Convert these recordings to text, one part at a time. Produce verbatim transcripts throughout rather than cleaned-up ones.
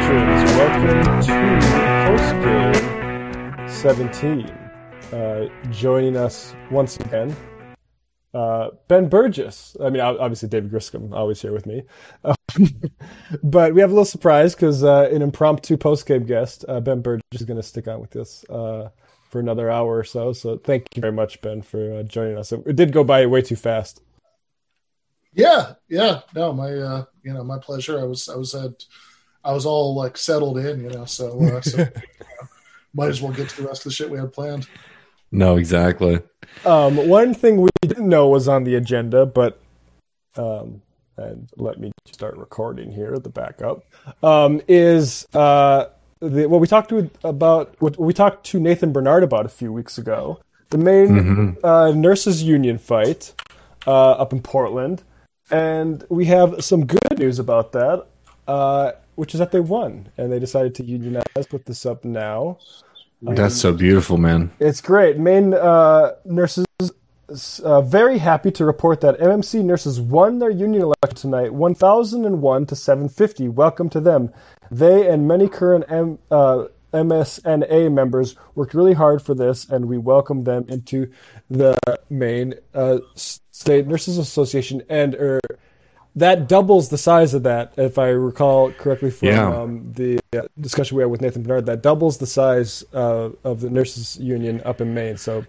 patrons, welcome to Postgame seventeen. Uh, joining us once again, uh, Ben Burgess. I mean, obviously David Griscom, always here with me. Uh, but we have a little surprise because uh, an impromptu postgame guest, uh, Ben Burgess, is going to stick on with us uh, for another hour or so. So thank you very much, Ben, for uh, joining us. It, it did go by way too fast. Yeah, yeah, no, my, uh, you know, my pleasure. I was, I was at, I was all like settled in, you know, so, uh, so you know, might as well get to the rest of the shit we had planned. No, exactly. Um, one thing we didn't know was on the agenda, but, um, and let me start recording here, the backup, um, is, uh, the, what we talked to about, what we talked to Nathan Bernard about a few weeks ago, the Maine, mm-hmm. uh, nurses union fight, uh, up in Portland. And we have some good news about that, uh, which is that they won, and they decided to unionize. Put this up now. That's um, so beautiful, man. It's great. Maine uh, nurses uh, very happy to report that M M C nurses won their union election tonight, one thousand one to seven fifty. Welcome to them. They and many current M, uh, M S N A members worked really hard for this, and we welcome them into the Maine uh, State Nurses Association. And er, that doubles the size of that, if I recall correctly from yeah. um, the uh, discussion we had with Nathan Bernard. That doubles the size uh, of the nurses union up in Maine. So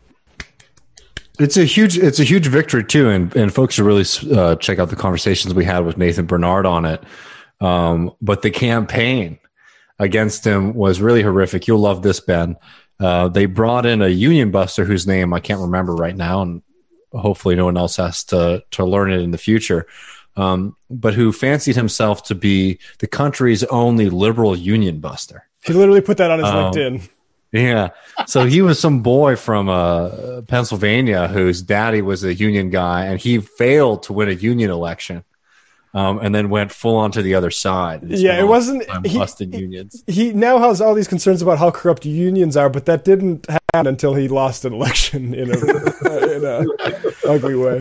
it's a huge, it's a huge victory too, and and folks should really uh, check out the conversations we had with Nathan Bernard on it. Um, but the campaign against him was really horrific. You'll love this, Ben. Uh, they brought in a union buster whose name I can't remember right now, and hopefully no one else has to to learn it in the future, um, but who fancied himself to be the country's only liberal union buster. He literally put that on his um, LinkedIn. Yeah. So he was some boy from uh, Pennsylvania whose daddy was a union guy, and he failed to win a union election. Um, and then went full on to the other side. Yeah, it wasn't he, busting unions. He now has all these concerns about how corrupt unions are, but that didn't happen until he lost an election in a in a ugly way.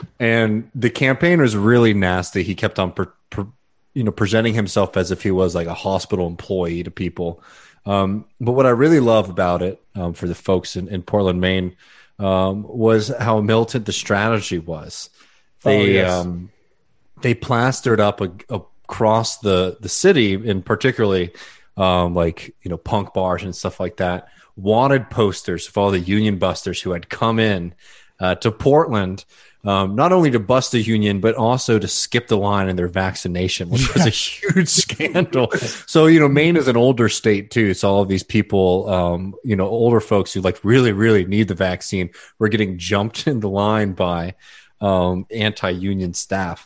And the campaign was really nasty. He kept on, per, per, you know, presenting himself as if he was like a hospital employee to people. Um, but what I really love about it, um, for the folks in, in Portland, Maine, um, was how militant the strategy was. They. Oh, yes. um, They plastered up a, a, across the, the city, and particularly um, like, you know, punk bars and stuff like that, wanted posters of all the union busters who had come in uh, to Portland, um, not only to bust a union, but also to skip the line in their vaccination, which was a huge scandal. So, you know, Maine is an older state too. So all of these people, um, you know, older folks who like really, really need the vaccine were getting jumped in the line by um, anti-union staff.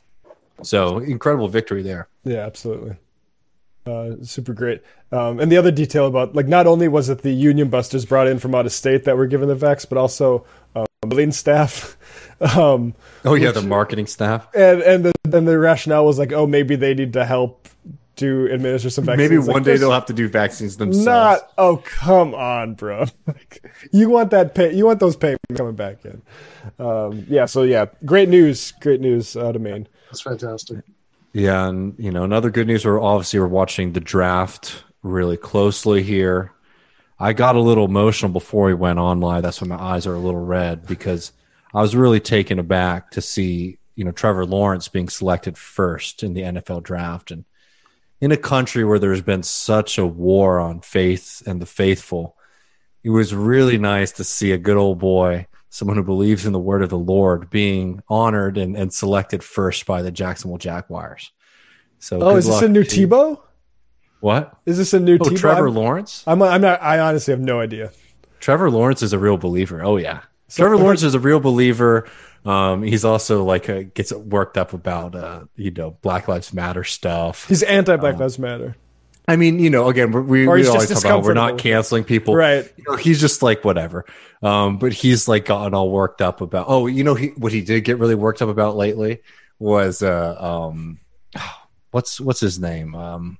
So incredible victory there. Yeah, absolutely. Uh, super great. Um, and the other detail about, like, not only was it the union busters brought in from out of state that were given the vax, but also um, billing staff. um, oh yeah, which, the marketing staff. And and the and the rationale was like, oh, maybe they need to help do administer some vaccines. Maybe one like, day they'll have to do vaccines themselves. Not. Oh, come on, bro. Like, you want that pay? You want those payments coming back in? Um, yeah. So yeah, great news. Great news out of Maine. That's fantastic. Yeah, and you know, another good news. We're obviously we're watching the draft really closely here. I got a little emotional before we went on live. That's why my eyes are a little red, because I was really taken aback to see, you know, Trevor Lawrence being selected first in the N F L draft, and in a country where there's been such a war on faith and the faithful, it was really nice to see a good old boy, someone who believes in the word of the Lord, being honored and, and selected first by the Jacksonville Jaguars. So, oh, is this a new to... Tebow? What? Is this a new oh, Tebow? Trevor I'm, Lawrence? I'm, I'm not. I honestly have no idea. Trevor Lawrence is a real believer. Oh yeah, so, Trevor Lawrence is a real believer. Um, he's also like a, gets worked up about uh, you know, Black Lives Matter stuff. He's anti-Black um, Lives Matter. I mean, you know, again, we, we always talk about we're not canceling people. Right. You know, he's just like, whatever. Um, but he's like gotten all worked up about, oh, you know, he, what he did get really worked up about lately was, uh, um, what's, what's his name? Um,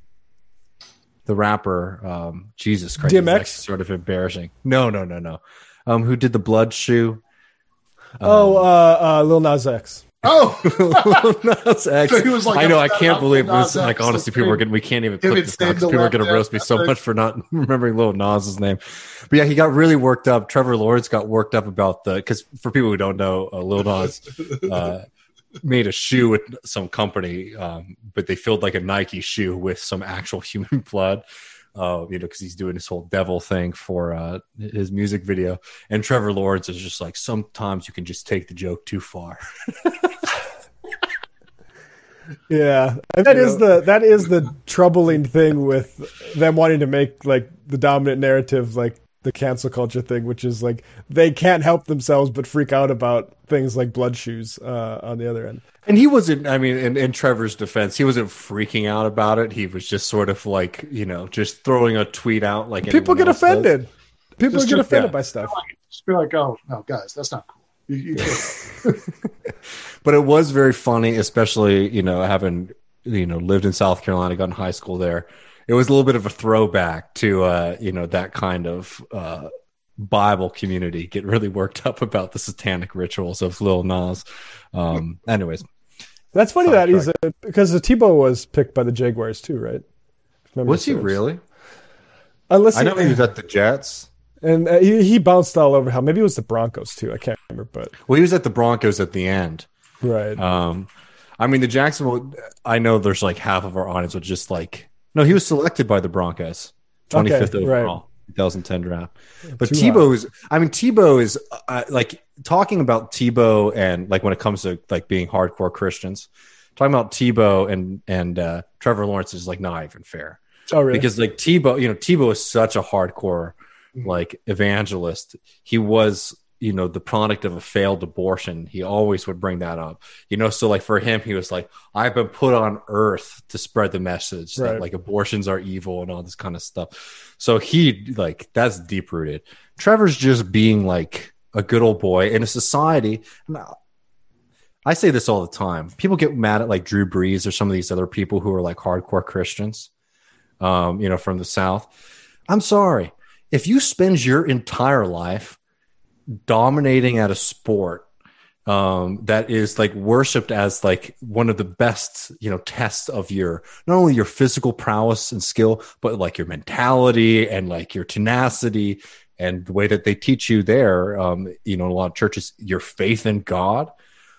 the rapper, um, Jesus Christ. D M X? Sort of embarrassing. No, no, no, no. Um, who did the Blood Shoe? Um, oh, uh, uh, Lil Nas X. Oh, Lil Nas X. So he was like, I know. I upset can't about believe Lil Nas this. Like, X, honestly, like, people are him- gonna. We can't even him clip and this now 'cause Sam people are gonna Gillette, roast me so that much for not remembering Lil Nas's name. But yeah, he got really worked up. Trevor Lawrence got worked up about the because for people who don't know, uh, Lil Nas uh, made a shoe with some company, um, but they filled like a Nike shoe with some actual human blood. Uh, you know, because he's doing this whole devil thing for uh, his music video, and Trevor Lawrence is just like, sometimes you can just take the joke too far. Yeah, and that You is know? the that is the troubling thing with them wanting to make like the dominant narrative, like the cancel culture thing, which is like they can't help themselves but freak out about things like blood shoes uh, on the other end. And he wasn't, I mean, in, in Trevor's defense, he wasn't freaking out about it. He was just sort of like, you know, just throwing a tweet out like People anyone get else does. offended. People Just- get just- offended yeah. by stuff. Just be like, oh no, guys, that's not cool. You, you can't. But it was very funny, especially, you know, having, you know, lived in South Carolina, gone to high school there. It was a little bit of a throwback to, uh, you know, that kind of uh, Bible community get really worked up about the satanic rituals of Lil Nas. Um, anyways, That's funny Sorry, that he's a, because the Tebow was picked by the Jaguars too, right? If memory was he serves. really? Unless I know he was at the Jets. and uh, he, he bounced all over. How maybe it was the Broncos too. I can't remember, but Well, he was at the Broncos at the end. right. Um, I mean, the Jacksonville. I know there's like half of our audience would just like. No, he was selected by the Broncos, twenty-fifth Okay, overall, twenty ten draft. But Too Tebow is. I mean, Tebow is uh, like talking about Tebow and like when it comes to like being hardcore Christians, talking about Tebow and and uh, Trevor Lawrence is like not even fair Oh, really? because like Tebow, you know, Tebow is such a hardcore like evangelist. He was, you know, the product of a failed abortion. He always would bring that up, you know. So like for him, he was like, I've been put on earth to spread the message Right. that like abortions are evil and all this kind of stuff. So he like, that's deep rooted. Trevor's just being like a good old boy in a society. I say this all the time. People get mad at like Drew Brees or some of these other people who are like hardcore Christians, um, you know, from the South. I'm sorry. If you spend your entire life dominating at a sport um, that is like worshipped as like one of the best, you know, tests of your, not only your physical prowess and skill, but like your mentality and like your tenacity and the way that they teach you there, um, you know, in a lot of churches, your faith in God.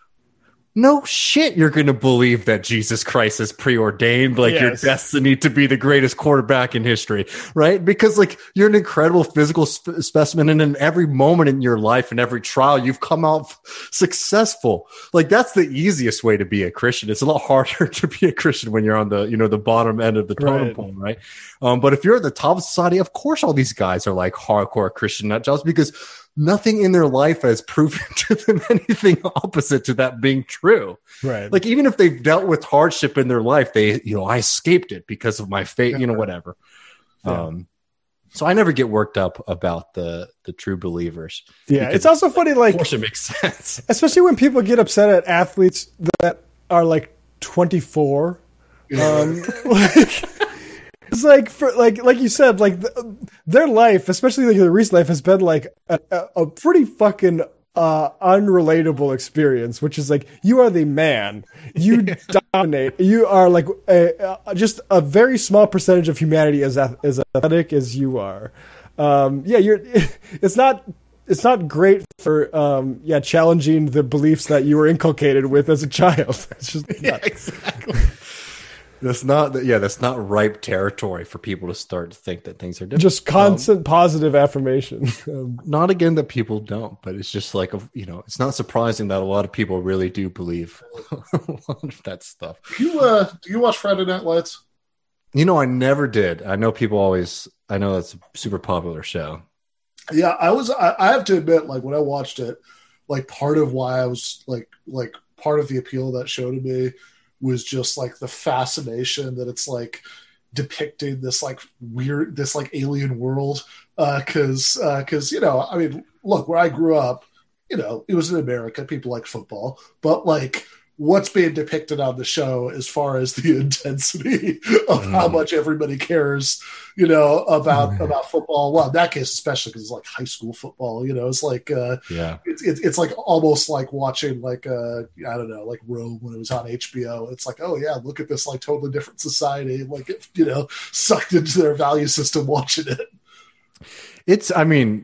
No shit, you're going to believe that Jesus Christ is preordained, like your Yes. destiny to be the greatest quarterback in history, right? Because like you're an incredible physical sp- specimen, and in every moment in your life and every trial, you've come out f- successful. Like that's the easiest way to be a Christian. It's a lot harder to be a Christian when you're on the, you know, the bottom end of the totem Right. pole, right? Um, but if you're at the top of society, of course, all these guys are like hardcore Christian nut jobs because nothing in their life has proven to them anything opposite to that being true. Right. Like even if they've dealt with hardship in their life, they, you know, I escaped it because of my faith, you know, whatever. Yeah. Um, so I never get worked up about the the true believers. yeah. because It's also funny, Of like course, it makes sense. especially when people get upset at athletes that are like twenty-four. Um, like, it's like for like like you said, like the, their life, especially like their recent life, has been like a, a, a pretty fucking uh, unrelatable experience. Which is like you are the man, you dominate, you are like a, a, just a very small percentage of humanity as ath- as athletic as you are. Um, yeah, you're. It's not. It's not great for um, yeah challenging the beliefs that you were inculcated with as a child. It's just Yeah, not- exactly. That's not yeah, that's not ripe territory for people to start to think that things are different. just constant positive affirmation. Um, Not again that people don't, but it's just like, a, you know, it's not surprising that a lot of people really do believe a lot of that stuff. You uh, do you watch Friday Night Lights? You know, I never did. I know people always, I know that's a super popular show. Yeah, I was. I, I have to admit, like when I watched it, like part of why I was like, like part of the appeal of that show to me was just like the fascination that it's like depicting this like weird, this like alien world. Because, uh, because uh, you know, I mean, look, where I grew up, you know, it was in America. People like football, but like what's being depicted on the show as far as the intensity of mm. how much everybody cares, you know, about mm. about football. Well, in that case, especially because it's like high school football, you know, it's like, uh, yeah, it's, it's it's like almost like watching like, uh, I don't know, like Rome when it was on H B O. It's like, oh yeah, look at this like totally different society, like, it, you know, sucked into their value system watching it. It's, I mean,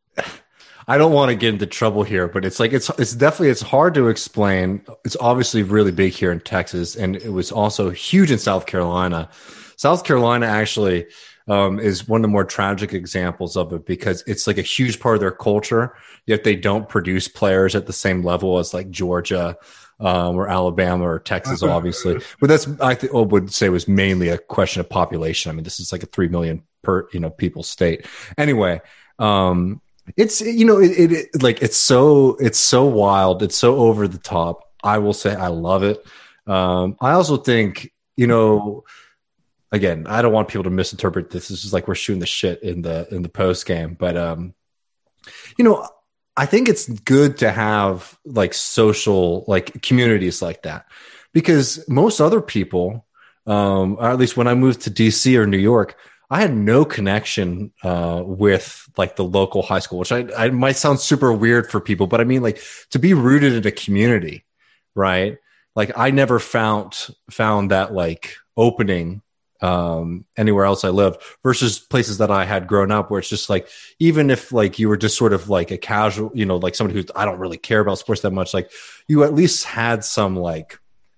I don't want to get into trouble here, but it's like it's it's definitely it's hard to explain. It's obviously really big here in Texas, and it was also huge in South Carolina. South Carolina actually um, is one of the more tragic examples of it because it's like a huge part of their culture, yet they don't produce players at the same level as like Georgia um, or Alabama or Texas, obviously. But that's I th- would say was mainly a question of population. I mean, this is like a three million per you know people state. Anyway. Um, It's you know it, it, it like it's so it's so wild, it's so over the top. I will say I love it. Um, I also think you know again I don't want people to misinterpret this. This is like we're shooting the shit in the in the post game, but um, you know I think it's good to have like social like communities like that because most other people, um, or at least when I moved to D C or New York. I had no connection uh, with like the local high school, which I, I might sound super weird for people, but I mean like to be rooted in a community, right? Like I never found found that like opening um, anywhere else I lived versus places that I had grown up where it's just like even if like you were just sort of like a casual, you know, like somebody who I don't really care about sports that much, like you at least had some like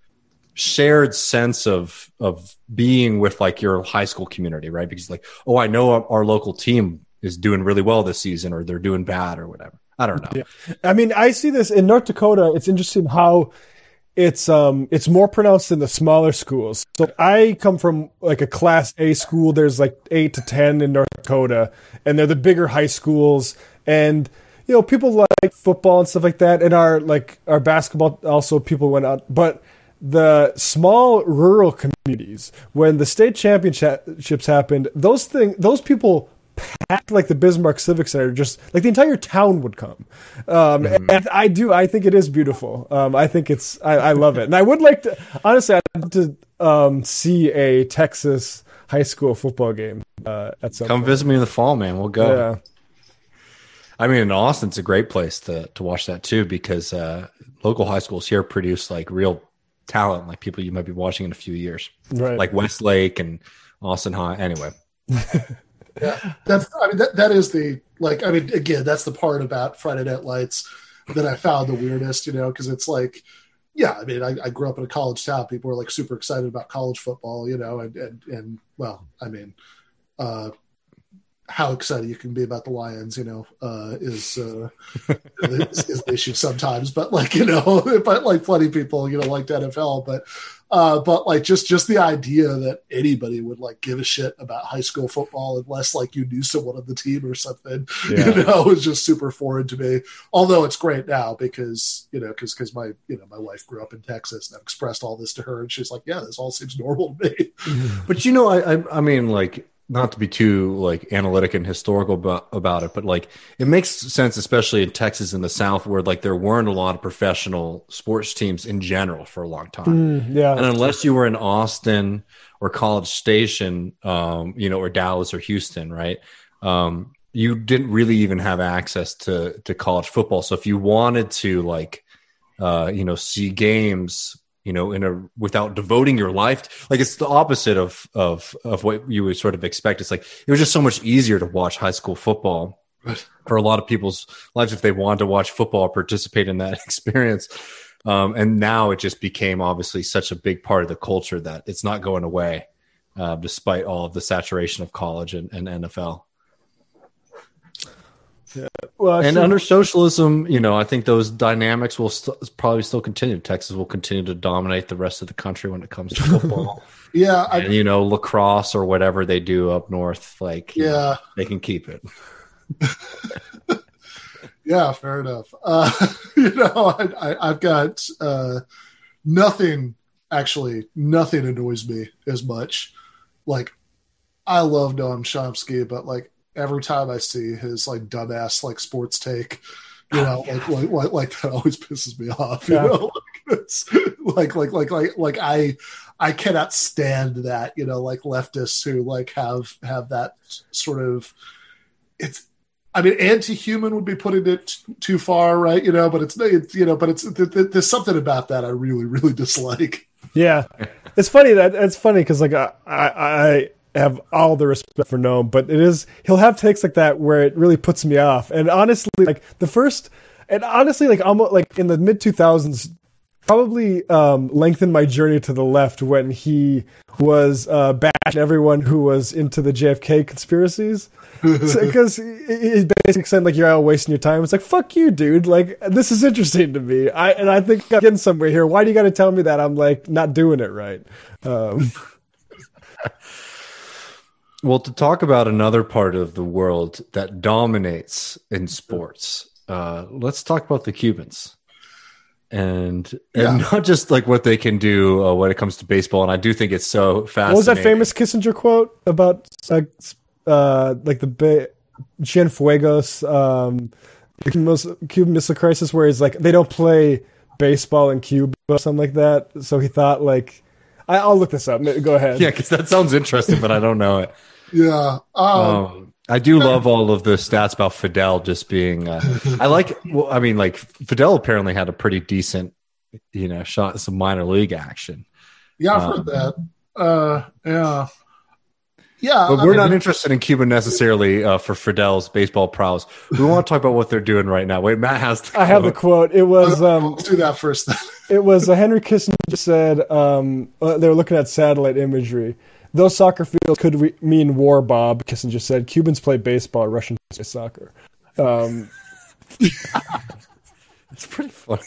shared sense of of being with like your high school community, right? Because like, oh, I know our, our local team is doing really well this season or they're doing bad or whatever. I don't know. Yeah. I mean, I see this in North Dakota. It's interesting how it's um it's more pronounced in the smaller schools. So I come from like a class A school. There's like eight to ten in North Dakota, and they're the bigger high schools. And you know, people like football and stuff like that, and our like our basketball also people went out, but the small rural communities, when the state championships happened, those thing, those people packed like the Bismarck Civic Center, just like the entire town would come. Um, mm-hmm. And I do, I think it is beautiful. Um, I think it's, I, I love it. And I would like to, honestly, I'd love to um, see a Texas high school football game uh, at some Come point. visit me in the fall, man. We'll go. Yeah. I mean, in Austin, it's a great place to, to watch that too, because uh, local high schools here produce like real talent, like people you might be watching in a few years, right? Like Westlake and Austin High. Anyway, yeah, that's. I mean, that that is the like. I mean, again, that's the part about Friday Night Lights that I found the weirdest, you know, because it's like, yeah, I mean, I, I grew up in a college town. People were like super excited about college football, you know, and and and well, I mean, uh, how excited you can be about the Lions, you know, uh, is, uh, is, is an issue sometimes, but like, you know, but like plenty of people, you know, like the N F L, but, uh, but like just, just the idea that anybody would like give a shit about high school football unless like you knew someone on the team or something, yeah. you know, is just super foreign to me. Although it's great now because, you know, cause, cause my, you know, my wife grew up in Texas and I've expressed all this to her and she's like, yeah, this all seems normal to me. But, you know, I, I, I mean, like, not to be too like analytic and historical about, about it, but like it makes sense, especially in Texas in the South, where like there weren't a lot of professional sports teams in general for a long time. Mm, yeah, and unless you were in Austin or College Station, um, you know, or Dallas or Houston, right? Um, you didn't really even have access to to college football. So if you wanted to like, uh, you know, see games, you know, in a without devoting your life, like it's the opposite of of of what you would sort of expect. It's like it was just so much easier to watch high school football for a lot of people's lives if they wanted to watch football, participate in that experience. Um, and now it just became obviously such a big part of the culture that it's not going away, uh, despite all of the saturation of college and, and N F L. Yeah. Well, and under socialism, you know, I think those dynamics will st- probably still continue. Texas will continue to dominate the rest of the country when it comes to football. yeah, and I, you know, lacrosse or whatever they do up north, like yeah, know, they can keep it. Yeah, fair enough. Uh, you know, I, I, I've got uh, nothing. Actually, nothing annoys me as much. Like, I love Noam Chomsky, but like. Every time I see his like dumbass like sports take, You know, like like like, like that always pisses me off. You Yeah. know, like, it's, like like like like like I I cannot stand that. You know, like leftists who like have have that sort of it's. I mean, anti-human would be putting it t- too far, right? You know, but it's, it's you know, but it's th- th- there's something about that I really really dislike. Yeah, it's funny that it's funny because like I, I I have all the respect for Noam, but it is he'll have takes like that where it really puts me off. And honestly, like the first, and honestly, like almost like in the mid two thousands, probably um, lengthened my journey to the left when he was uh, bashing everyone who was into the J F K conspiracies. Because so, he basically said like you're all wasting your time. It's like fuck you, dude. Like this is interesting to me. I and I think I'm getting somewhere here. Why do you got to tell me that I'm like not doing it right? Um. Well, to talk about another part of the world that dominates in sports, uh, let's talk about the Cubans. And and Yeah. not just like what they can do uh, when it comes to baseball. And I do think it's so fascinating. What was that famous Kissinger quote about uh, uh, like the Bay, Cienfuegos, um, the Cuban Cuban Missile Crisis, where he's like they don't play baseball in Cuba or something like that. So he thought like I, I'll look this up. Go ahead. Yeah, because that sounds interesting, but I don't know it. Yeah. Um, Um, I do love all of the stats about Fidel just being. Uh, I like. Well, I mean, like Fidel apparently had a pretty decent, you know, shot some minor league action. yeah, I've um, heard that. Uh, yeah. Yeah. But I we're mean, not interested in Cuba necessarily uh, for Fidel's baseball prowess. We want to talk about what they're doing right now. Wait, Matt has. The I have the quote. It was um, let's do that first. Then. it was uh, Henry Kissinger said um, uh, they were looking at satellite imagery. Those soccer fields could re- mean war, Bob. Kissinger said Cubans play baseball, Russians play soccer. Um, It's pretty funny.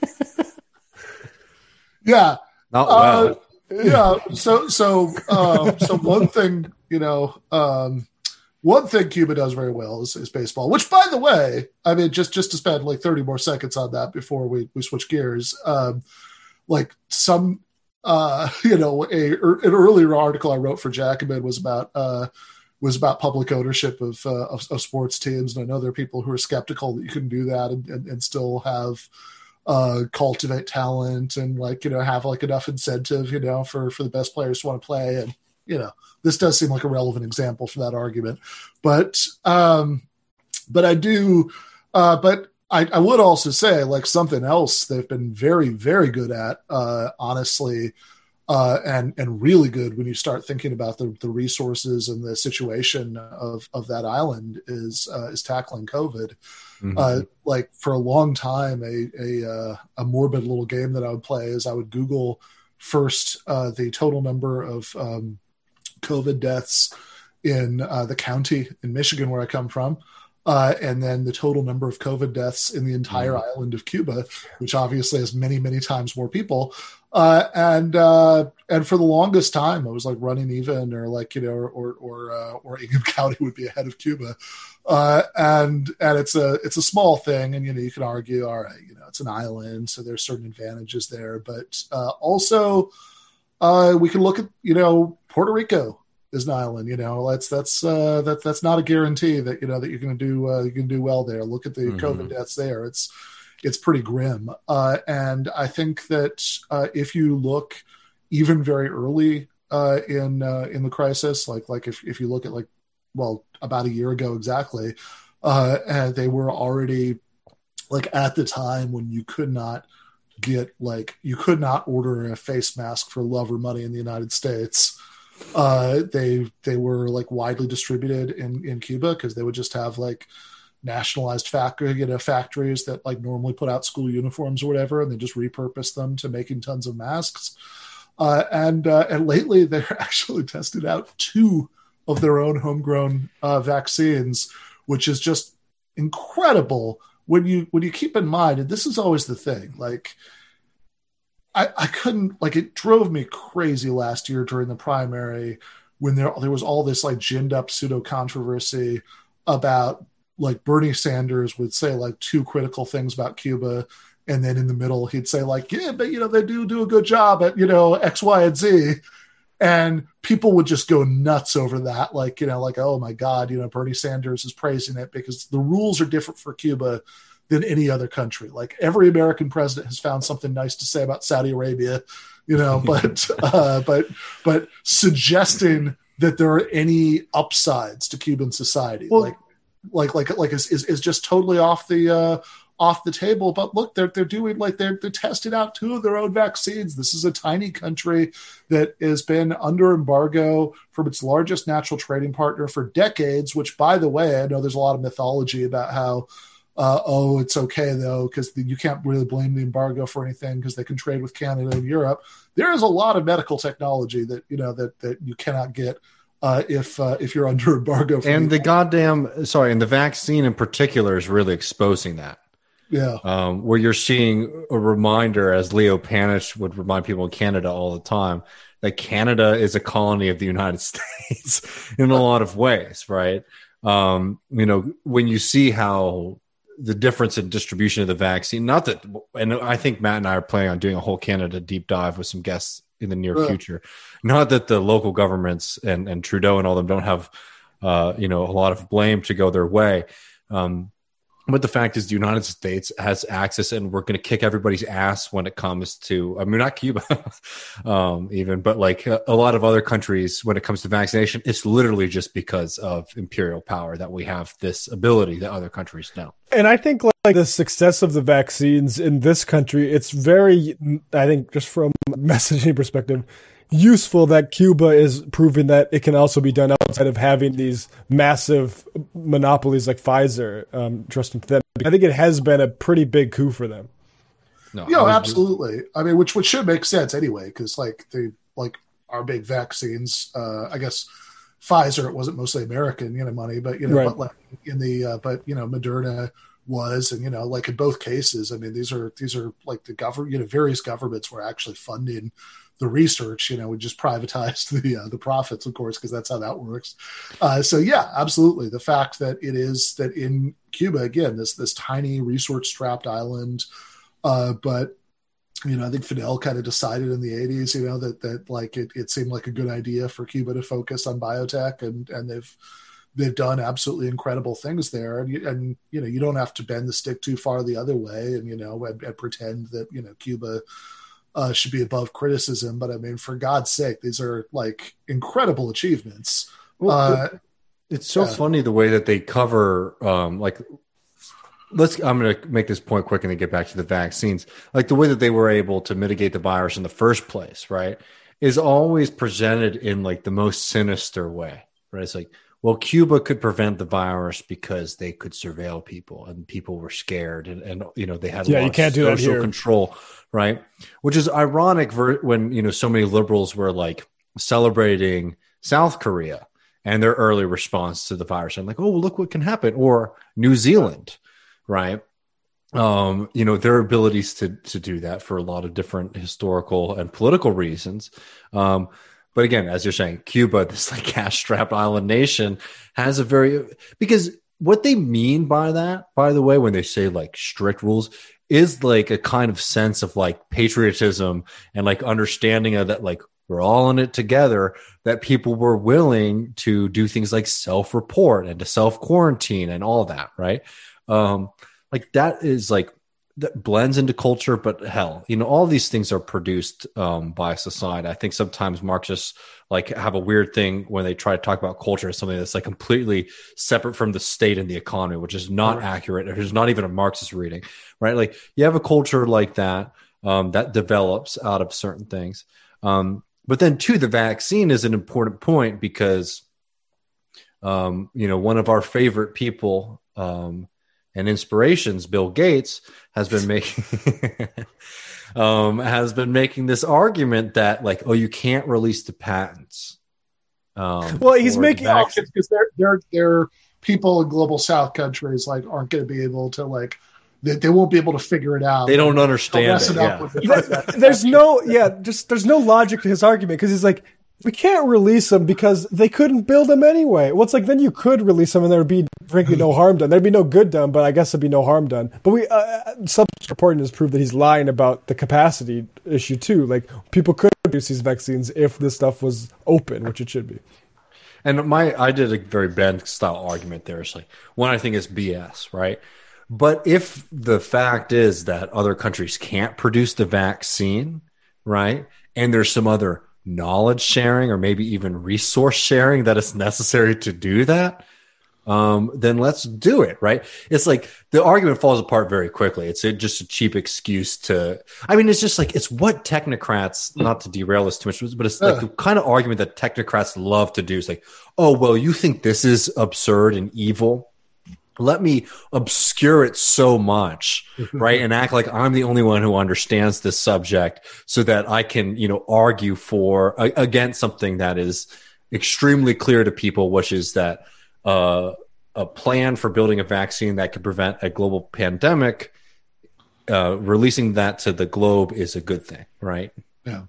Yeah. Not Uh, well. yeah. So, so, uh, so one thing, you know, um, one thing Cuba does very well is, is baseball, which by the way, I mean, just, just to spend like thirty more seconds on that before we, we switch gears, um, like some, uh, you know, a, an earlier article I wrote for Jacobin was about, uh, was about public ownership of, uh, of, of sports teams. And I know there are people who are skeptical that you can do that and, and, and still have, uh, cultivate talent and like, you know, have like enough incentive, you know, for, for the best players to want to play. And, you know, this does seem like a relevant example for that argument, but, um, but I do, uh, but I, I would also say like something else they've been very, very good at, uh, honestly, uh, and, and really good when you start thinking about the, the resources and the situation of, of that island is, uh, is tackling COVID. Mhm. Uh, like for a long time, a, a, uh, a morbid little game that I would play is I would Google first, uh, the total number of, um, COVID deaths in, uh, the county in Michigan, where I come from. Uh, and then the total number of COVID deaths in the entire mm. island of Cuba, which obviously has many, many times more people. Uh, and uh, and for the longest time, it was like running even, or like you know, or or or, uh, or Ingham County would be ahead of Cuba. Uh, and and it's a it's a small thing, and you know, you can argue, all right, you know, it's an island, so there's certain advantages there, but uh, also uh, we can look at you know Puerto Rico. Is an island, you know, that's that's uh, that that's not a guarantee that you know that you're going to do uh, you can do well there. Look at the mm-hmm. COVID deaths there; it's it's pretty grim. Uh, and I think that uh, if you look even very early uh, in uh, in the crisis, like like if if you look at like well about a year ago exactly, uh, and they were already like at the time when you could not get like you could not order a face mask for love or money in the United States. Uh, they they were like widely distributed in, in Cuba because they would just have like nationalized factory, you know, factories that like normally put out school uniforms or whatever, and they just repurpose them to making tons of masks. Uh, and uh, and lately, they're actually tested out two of their own homegrown uh, vaccines, which is just incredible when you when you keep in mind. And this is always the thing, like. I, I couldn't like it drove me crazy last year during the primary when there there was all this like ginned up pseudo controversy about like Bernie Sanders would say like two critical things about Cuba, and then in the middle he'd say like yeah but you know they do do a good job at you know X, Y, and Z, and people would just go nuts over that like you know like oh my god you know Bernie Sanders is praising it because the rules are different for Cuba than any other country. Like every American president has found something nice to say about Saudi Arabia, you know, but uh, but but suggesting that there are any upsides to Cuban society, well, like like like like is, is is just totally off the uh, off the table. But look, they're they're doing like they're they're testing out two of their own vaccines. This is a tiny country that has been under embargo from its largest natural trading partner for decades. Which, by the way, I know there's a lot of mythology about how. Uh, oh, it's okay, though, because you can't really blame the embargo for anything because they can trade with Canada and Europe. There is a lot of medical technology that, you know, that, that you cannot get uh, if uh, if you're under embargo. For and the goddamn, sorry, and the vaccine in particular is really exposing that. Yeah. Um, where you're seeing a reminder, as Leo Panitch would remind people in Canada all the time, that Canada is a colony of the United States in a lot of ways, right? Um, you know, when you see how the difference in distribution of the vaccine, not that, and I think Matt and I are planning on doing a whole Canada deep dive with some guests in the near yeah. future. Not that the local governments and, and Trudeau and all them don't have, uh, you know, a lot of blame to go their way. Um, But the fact is the United States has access, and we're going to kick everybody's ass when it comes to, I mean, not Cuba um, even, but like a, a lot of other countries when it comes to vaccination, it's literally just because of imperial power that we have this ability that other countries don't. And I think like the success of the vaccines in this country, it's very, I think just from a messaging perspective, useful that Cuba is proving that it can also be done outside of having these massive monopolies like Pfizer, um, trusting them. I think it has been a pretty big coup for them. No, yeah, absolutely. I mean, which which should make sense anyway, because like the like our big vaccines, uh, I guess Pfizer, it wasn't mostly American, you know, money, but you know, right. but like in the uh, but you know, Moderna was, and you know, like in both cases, I mean, these are these are like the government, you know, various governments were actually funding the research. You know, we just privatized the uh, the profits, of course, because that's how that works. Uh, so yeah, absolutely. The fact that it is that in Cuba, again, this this tiny resource strapped island, uh, but you know, I think Fidel kind of decided in the eighties, you know, that that like it, it seemed like a good idea for Cuba to focus on biotech, and and they've they've done absolutely incredible things there. And you, and you know, you don't have to bend the stick too far the other way, and you know, and, and pretend that you know Cuba Uh, should be above criticism, but I mean, for God's sake, these are like incredible achievements. Well, uh, it's so yeah. funny the way that they cover, um, like, let's, I'm going to make this point quick and then get back to the vaccines. Like the way that they were able to mitigate the virus in the first place, right, is always presented in like the most sinister way, right? It's like, well, Cuba could prevent the virus because they could surveil people and people were scared and, and you know, they had a yeah, lot you can't of do that social here. control, right? Which is ironic ver- when, you know, so many liberals were like celebrating South Korea and their early response to the virus. And like, oh, well, look what can happen. Or New Zealand, right? Um, you know, their abilities to, to do that for a lot of different historical and political reasons. Um, But again, as you're saying, Cuba, this like cash-strapped island nation, has a very – because what they mean by that, by the way, when they say like strict rules, is like a kind of sense of like patriotism and like understanding of that like we're all in it together, that people were willing to do things like self-report and to self-quarantine and all that, right? Um, like that is like – that blends into culture, but hell, you know, all these things are produced um, by society. I think sometimes Marxists like have a weird thing when they try to talk about culture as something that's like completely separate from the state and the economy, which is not right. accurate. It's not even a Marxist reading, right? Like you have a culture like that um, that develops out of certain things. Um, but then too, the vaccine is an important point because, um, you know, one of our favorite people, um, and inspirations, Bill Gates has been making um, has been making this argument that like, oh, you can't release the patents. Um, well, he's making because they're they're they're people in global South countries like aren't going to be able to like they, they won't be able to figure it out. They don't understand it. it Yeah. There's no yeah, just there's no logic to his argument because he's like, we can't release them because they couldn't build them anyway. Well, it's like then you could release them and there would be frankly no harm done. There'd be no good done, but I guess there'd be no harm done. But we uh, some reporting has proved that he's lying about the capacity issue too. Like people could produce these vaccines if this stuff was open, which it should be. And my I did a very Ben style argument there. It's like one I think is B S, right? But if the fact is that other countries can't produce the vaccine, right, and there's some other knowledge sharing or maybe even resource sharing that is necessary to do that, um, then let's do it, right? It's like the argument falls apart very quickly. It's a, just a cheap excuse to, I mean, it's just like, it's what technocrats, not to derail this too much, but it's like the kind of argument that technocrats love to do. It's like, oh, well, you think this is absurd and evil? Let me obscure it so much, right? And act like I'm the only one who understands this subject so that I can, you know, argue for, against something that is extremely clear to people, which is that, Uh, a plan for building a vaccine that could prevent a global pandemic, uh, releasing that to the globe is a good thing, right? Yeah.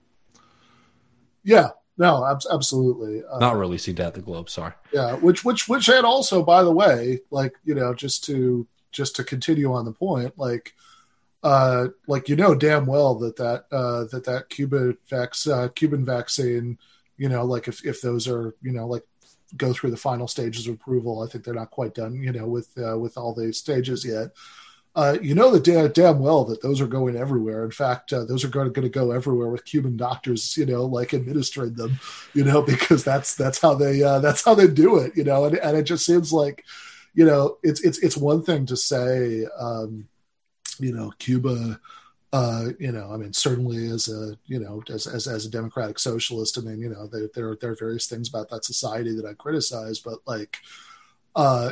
Yeah. No, ab- absolutely. Uh, Not releasing that to the globe. Sorry. Yeah. Which, which, which had also, by the way, like, you know, just to, just to continue on the point, like, uh, like, you know, damn well that that, uh, that, that Cuba vac- uh, Cuban vaccine, you know, like if, if those are, you know, like, go through the final stages of approval. I think they're not quite done, you know, with uh, with all the stages yet. Uh, you know that damn, damn well that those are going everywhere. In fact, uh, those are going to go everywhere with Cuban doctors, you know, like administering them, you know, because that's that's how they uh, that's how they do it, you know. And, and it just seems like, you know, it's it's it's one thing to say, um, you know, Cuba. Uh, you know, I mean, certainly as a, you know, as, as, as a democratic socialist, I mean, you know, there, there, there are various things about that society that I criticize, but like, uh,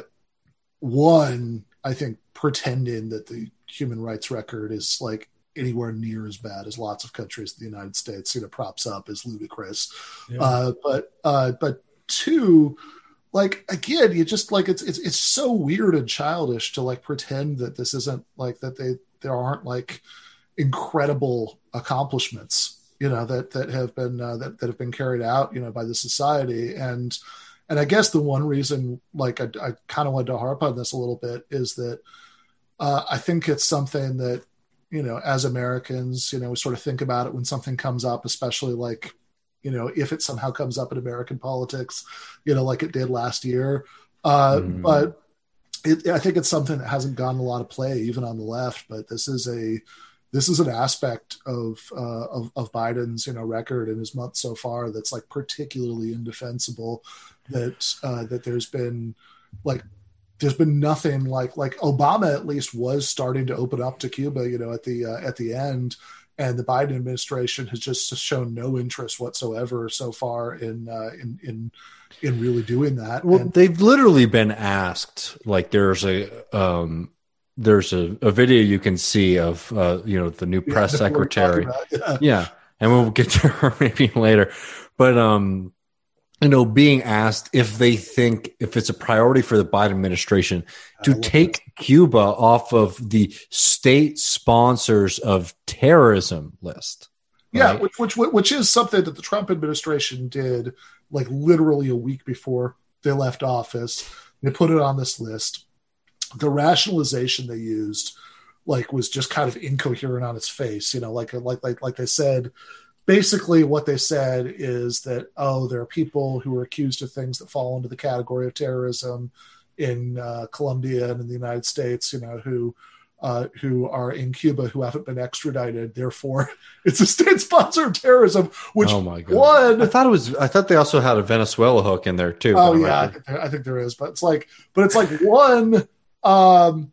one, I think pretending that the human rights record is like anywhere near as bad as lots of countries in the United States, you know, props up is ludicrous. Yeah. Uh, but, uh, but two, like, again, you just like, it's, it's, it's so weird and childish to like pretend that this isn't like that they, there aren't like, incredible accomplishments, you know, that that have been uh, that that have been carried out, you know, by the society. And and I guess the one reason, like, I, I kind of wanted to harp on this a little bit is that uh, I think it's something that, you know, as Americans, you know, we sort of think about it when something comes up, especially like, you know, if it somehow comes up in American politics, you know, like it did last year. Uh, mm. But it, I think it's something that hasn't gotten a lot of play, even on the left. But this is a This is an aspect of, uh, of of Biden's, you know, record in his month so far that's like particularly indefensible. That uh, that there's been like there's been nothing like like Obama at least was starting to open up to Cuba, you know, at the uh, at the end, and the Biden administration has just shown no interest whatsoever so far in uh, in in in really doing that. Well, and, they've literally been asked. Like, there's a. Um... There's a, a video you can see of, uh, you know, the new press yeah, secretary. About, yeah. yeah. And we'll get to her maybe later. But, um, you know, being asked if they think, if it's a priority for the Biden administration to take that. Cuba off of the state sponsors of terrorism list. Yeah, right? which, which which is something that the Trump administration did, like literally a week before they left office. They put it on this list. The rationalization they used, like, was just kind of incoherent on its face. You know, like like like like they said, basically what they said is that, oh, there are people who are accused of things that fall into the category of terrorism in uh, Colombia and in the United States. You know, who uh, who are in Cuba who haven't been extradited. Therefore, it's a state sponsor of terrorism. Which oh my god! One, I thought it was. I thought they also had a Venezuela hook in there too. Oh yeah, I think, there, I think there is. But it's like, but it's like one. Um,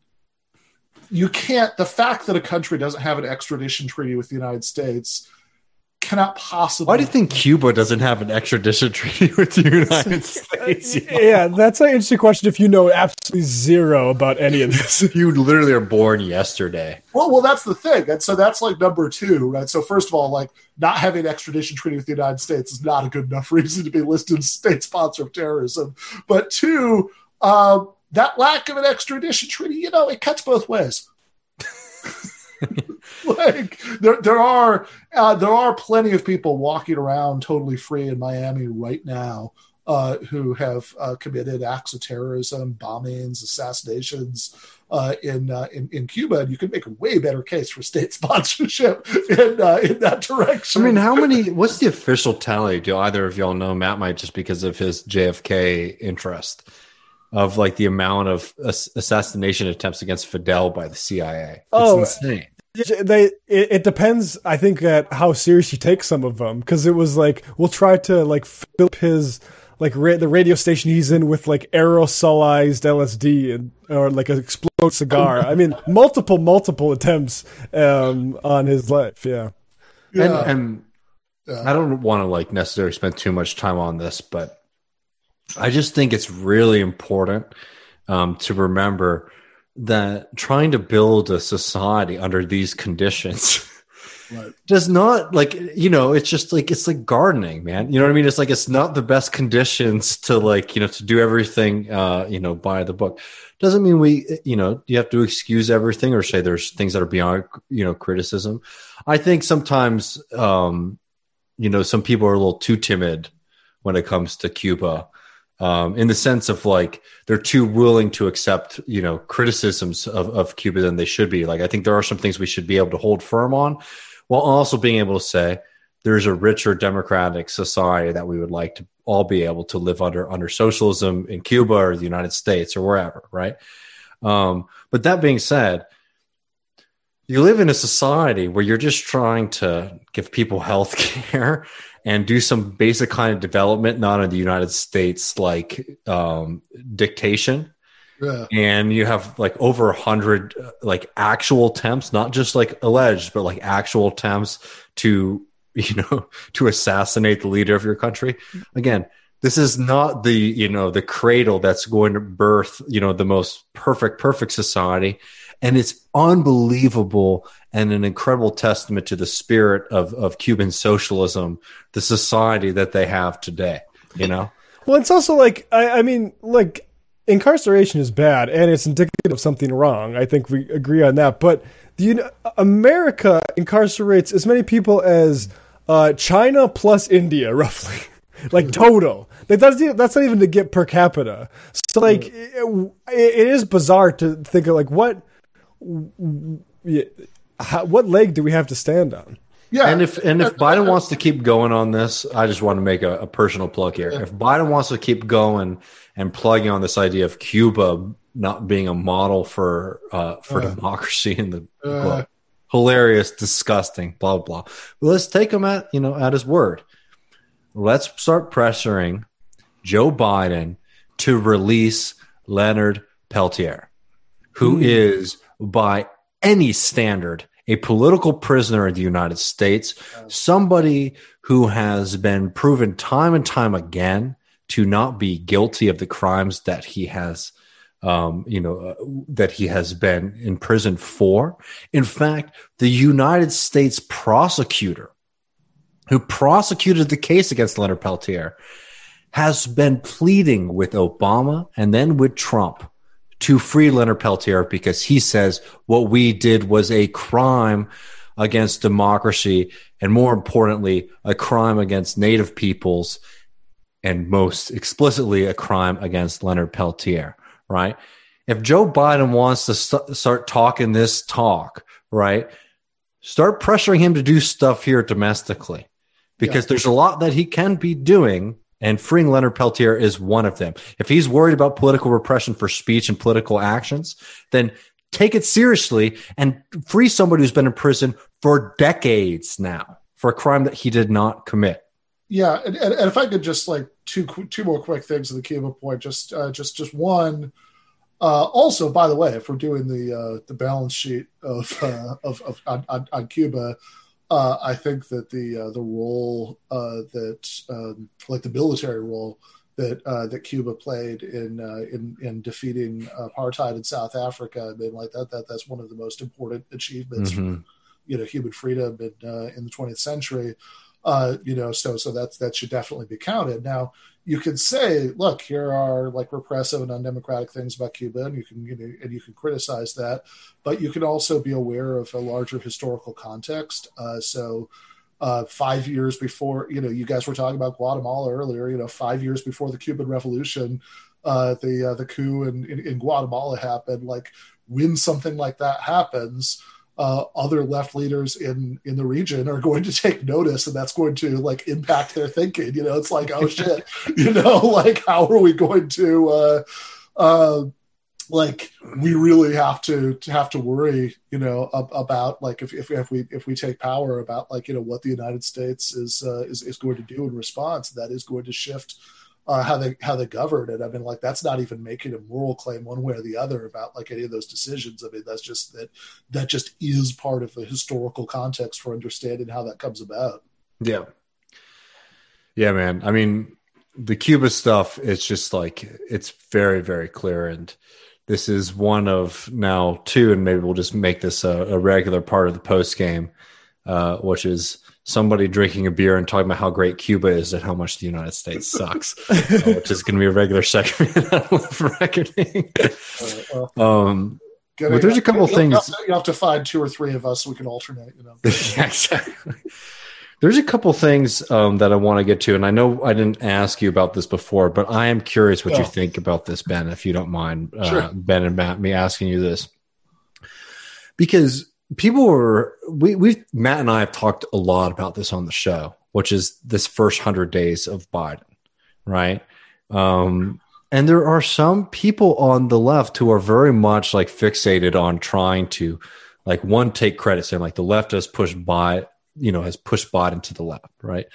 you can't, the fact that a country doesn't have an extradition treaty with the United States cannot possibly. Why do you think Cuba doesn't have an extradition treaty with the United States? You know? Yeah, that's an interesting question if you know absolutely zero about any of this. You literally are born yesterday. Well, well, that's the thing. And so that's like number two, right? So first of all, like not having an extradition treaty with the United States is not a good enough reason to be listed as state sponsor of terrorism. But two, um, that lack of an extradition treaty, you know, it cuts both ways. Like there, there are uh, there are plenty of people walking around totally free in Miami right now uh, who have uh, committed acts of terrorism, bombings, assassinations uh, in, uh, in in Cuba, and you can make a way better case for state sponsorship in uh, in that direction. I mean, how many? What's the official tally? Do either of y'all know? Matt might, just because of his J F K interest. of like the amount of ass- assassination attempts against Fidel by the C I A. It's Oh, insane. They it, it depends, I think, at how serious you take some of them, because it was like we'll try to like fill up his like ra- the radio station he's in with like aerosolized L S D and or like an explode cigar. I mean, multiple multiple attempts um, on his life. Yeah, Yeah. And, and Yeah. I don't want to like necessarily spend too much time on this, but I just think it's really important um, to remember that trying to build a society under these conditions Right. does not, like, you know, it's just like, it's like gardening, man. You know what I mean? It's like, it's not the best conditions to like, you know, to do everything, uh, you know, by the book. Doesn't mean we, you know, you have to excuse everything or say there's things that are beyond, you know, criticism. I think sometimes, um, you know, some people are a little too timid when it comes to Cuba. Um, in the sense of like they're too willing to accept, you know, criticisms of, of Cuba than they should be. Like, I think there are some things we should be able to hold firm on, while also being able to say there's a richer democratic society that we would like to all be able to live under under socialism in Cuba or the United States or wherever, right? Um, but that being said, you live in a society where you're just trying to give people health care and do some basic kind of development, not in the United States, like um, dictation. Yeah. And you have like over a hundred uh, like actual attempts, not just like alleged, but like actual attempts to, you know, to assassinate the leader of your country. Again, this is not the, you know, the cradle that's going to birth, you know, the most perfect, perfect society. And it's unbelievable and an incredible testament to the spirit of, of Cuban socialism, the society that they have today, you know? Well, it's also like, I, I mean, like, incarceration is bad and it's indicative of something wrong. I think we agree on that. But the, you know, America incarcerates as many people as uh, China plus India, roughly. Like, total. Like, that's, that's not even to get per capita. So, like, it, it is bizarre to think of, like, what... How, what leg do we have to stand on? Yeah. And if and if Biden wants to keep going on this, I just want to make a, a personal plug here. If Biden wants to keep going and plugging on this idea of Cuba not being a model for uh, for uh, democracy in the uh, globe, hilarious, disgusting, blah blah. But let's take him at you know at his word. Let's start pressuring Joe Biden to release Leonard Peltier, who mm. is, by any standard, a political prisoner in the United States, somebody who has been proven time and time again to not be guilty of the crimes that he has, um, you know, uh, that he has been in prison for. In fact, the United States prosecutor who prosecuted the case against Leonard Peltier has been pleading with Obama and then with Trump to free Leonard Peltier because he says what we did was a crime against democracy and, more importantly, a crime against Native peoples and most explicitly a crime against Leonard Peltier, right? If Joe Biden wants to st- start talking this talk, right, start pressuring him to do stuff here domestically because yeah. there's a lot that he can be doing. And freeing Leonard Peltier is one of them. If he's worried about political repression for speech and political actions, then take it seriously and free somebody who's been in prison for decades now for a crime that he did not commit. Yeah, and, and, and if I could just like two two more quick things on the Cuba point, just uh, just just one. Uh, also, by the way, if we're doing the uh, the balance sheet of uh, of, of on, on, on Cuba. Uh, I think that the uh, the role uh, that um, like the military role that uh, that Cuba played in uh, in in defeating uh, apartheid in South Africa, I mean, like that that that's one of the most important achievements mm-hmm. for you know human freedom in uh, in the twentieth century. Uh, you know, so so that's that should definitely be counted. Now, you can say, look, here are like repressive and undemocratic things about Cuba, and you can you know, and you can criticize that, but you can also be aware of a larger historical context. Uh, so, uh, five years before, you know, you guys were talking about Guatemala earlier. You know, five years before the Cuban Revolution, uh, the uh, the coup in, in, in Guatemala happened. Like, when something like that happens, Uh, other left leaders in, in the region are going to take notice, and that's going to like impact their thinking. You know, it's like, oh shit, you know, like how are we going to, uh, Uh, like we really have to, to have to worry, you know, ab- about like if, if if we if we take power about like you know what the United States is uh, is is going to do in response. That is going to shift uh, how they how they govern it. I mean, like that's not even making a moral claim one way or the other about like any of those decisions. I mean, that's just that that just is part of the historical context for understanding how that comes about. Yeah, yeah, man. I mean, the Cuba stuff. It's just like it's very very clear and. This is one of now two, and maybe we'll just make this a, a regular part of the post game, uh, which is somebody drinking a beer and talking about how great Cuba is and how much the United States sucks, uh, which is going to be a regular segment for reckoning. Uh, um, but there's a couple you things have, to, you have to find two or three of us so we can alternate. You know, yeah, exactly. There's a couple things um, that I want to get to, and I know I didn't ask you about this before, but I am curious what oh. you think about this, Ben, if you don't mind, uh, sure. Ben and Matt, me asking you this. Because people were, we, we, Matt and I have talked a lot about this on the show, which is this first hundred days of Biden, right? Um, and there are some people on the left who are very much like fixated on trying to, like, one, take credit, saying like the left has pushed by. you know, has pushed Biden to the left, right?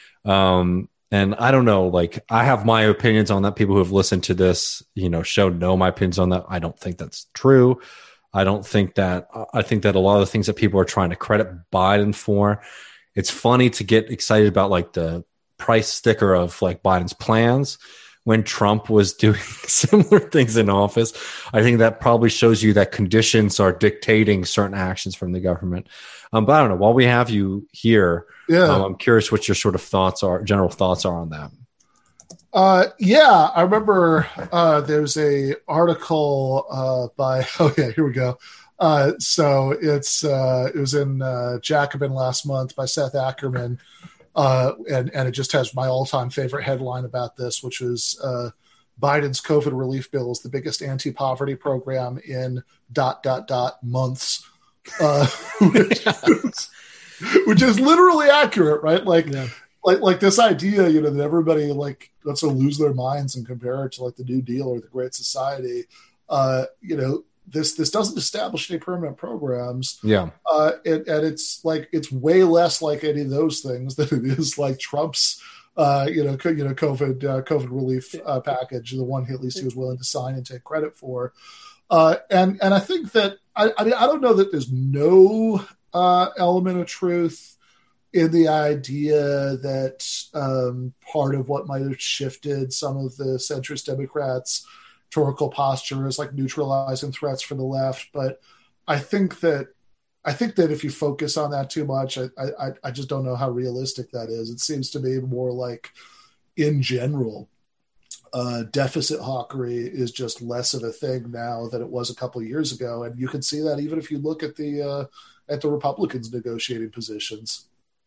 Um, and I don't know, like, I have my opinions on that. People who have listened to this, you know, show know my opinions on that. I don't think that's true. I don't think that, I think that a lot of the things that people are trying to credit Biden for, it's funny to get excited about like the price sticker of like Biden's plans when Trump was doing similar things in office. I think that probably shows you that conditions are dictating certain actions from the government. Um, but I don't know. While we have you here, yeah. um, I'm curious what your sort of thoughts are, general thoughts are on that. Uh, yeah, I remember uh, there's a article uh, by. Oh yeah, here we go. Uh, so it's uh, it was in uh, Jacobin last month by Seth Ackerman, uh, and and it just has my all-time favorite headline about this, which is uh, Biden's COVID relief bill is the biggest anti-poverty program in dot dot dot months. Uh, which, is, which is literally accurate, right? Like, yeah. like, like this idea, you know, that everybody like wants to lose their minds and compare it to like the New Deal or the Great Society. Uh, you know, this this doesn't establish any permanent programs. Yeah, uh, and, and it's like it's way less like any of those things than it is like Trump's, uh, you know, co- you know, COVID uh, COVID relief uh, package, the one he, at least he was willing to sign and take credit for. Uh, and and I think that I, I mean I don't know that there's no uh, element of truth in the idea that um, part of what might have shifted some of the centrist Democrats' rhetorical posture is like neutralizing threats from the left. But I think that I think that if you focus on that too much, I I, I just don't know how realistic that is. It seems to me more like in general. Uh, deficit hawkery is just less of a thing now than it was a couple of years ago, and you can see that even if you look at the uh, at the Republicans' negotiating positions.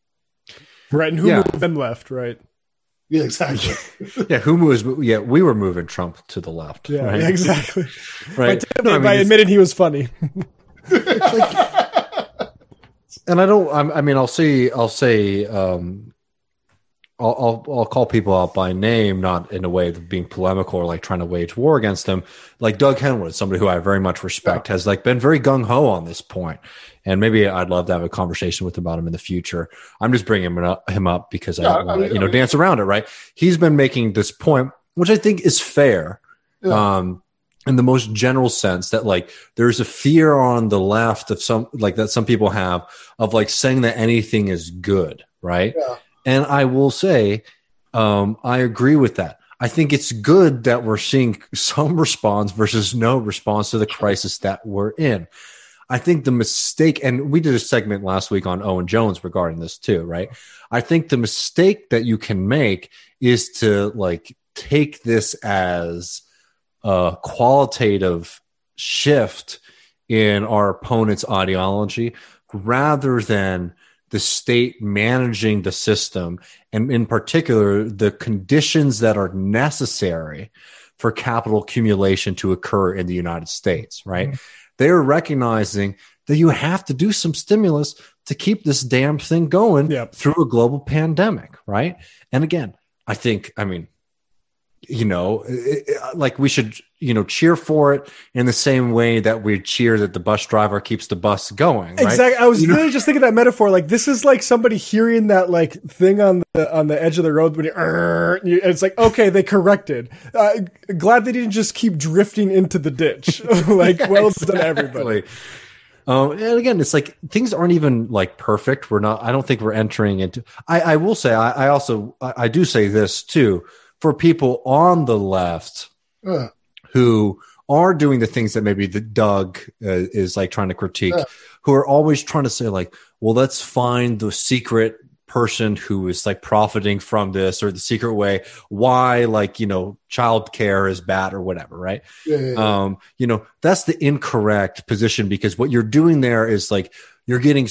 Right, and who yeah. moved them left, right? Yeah, exactly. yeah, who moves? Yeah, we were moving Trump to the left. Yeah, right? yeah exactly. right. By, no, I, mean, by admitting he was funny. and I don't. I'm, I mean, I'll see. I'll say. Um, I'll, I'll I'll call people out by name, not in a way of being polemical or like trying to wage war against them. Like Doug Henwood, somebody who I very much respect, yeah. has like been very gung ho on this point, and maybe I'd love to have a conversation with him about him in the future. I'm just bringing him up, him up because yeah, I don't want to, you know, I mean, dance around it. Right? He's been making this point, which I think is fair, yeah. um, in the most general sense that like there's a fear on the left of some like that some people have of like saying that anything is good, right? Yeah. And I will say, um, I agree with that. I think it's good that we're seeing some response versus no response to the crisis that we're in. I think the mistake, and we did a segment last week on Owen Jones regarding this too, right? I think the mistake that you can make is to like take this as a qualitative shift in our opponent's ideology rather than the state managing the system, and in particular, the conditions that are necessary for capital accumulation to occur in the United States, right? Mm-hmm. They're recognizing that you have to do some stimulus to keep this damn thing going yep. through a global pandemic, right? And again, I think, I mean, you know, it, it, like we should, you know, cheer for it in the same way that we cheer that the bus driver keeps the bus going. Right? Exactly. I was you really know? just thinking that metaphor. Like this is like somebody hearing that like thing on the on the edge of the road when you, and you it's like, okay, they corrected. Uh, glad they didn't just keep drifting into the ditch. Like, well exactly. done, everybody. Um, and again, it's like things aren't even like perfect. We're not. I don't think we're entering into. I, I will say. I, I also. I, I do say this too for people on the left Uh, who are doing the things that maybe the Doug uh, is like trying to critique, Yeah. who are always trying to say like, well, let's find the secret person who is like profiting from this or the secret way why like, you know, childcare is bad or whatever. Right. yeah, yeah, yeah. Um, you know, that's the incorrect position because what you're doing there is like, you're getting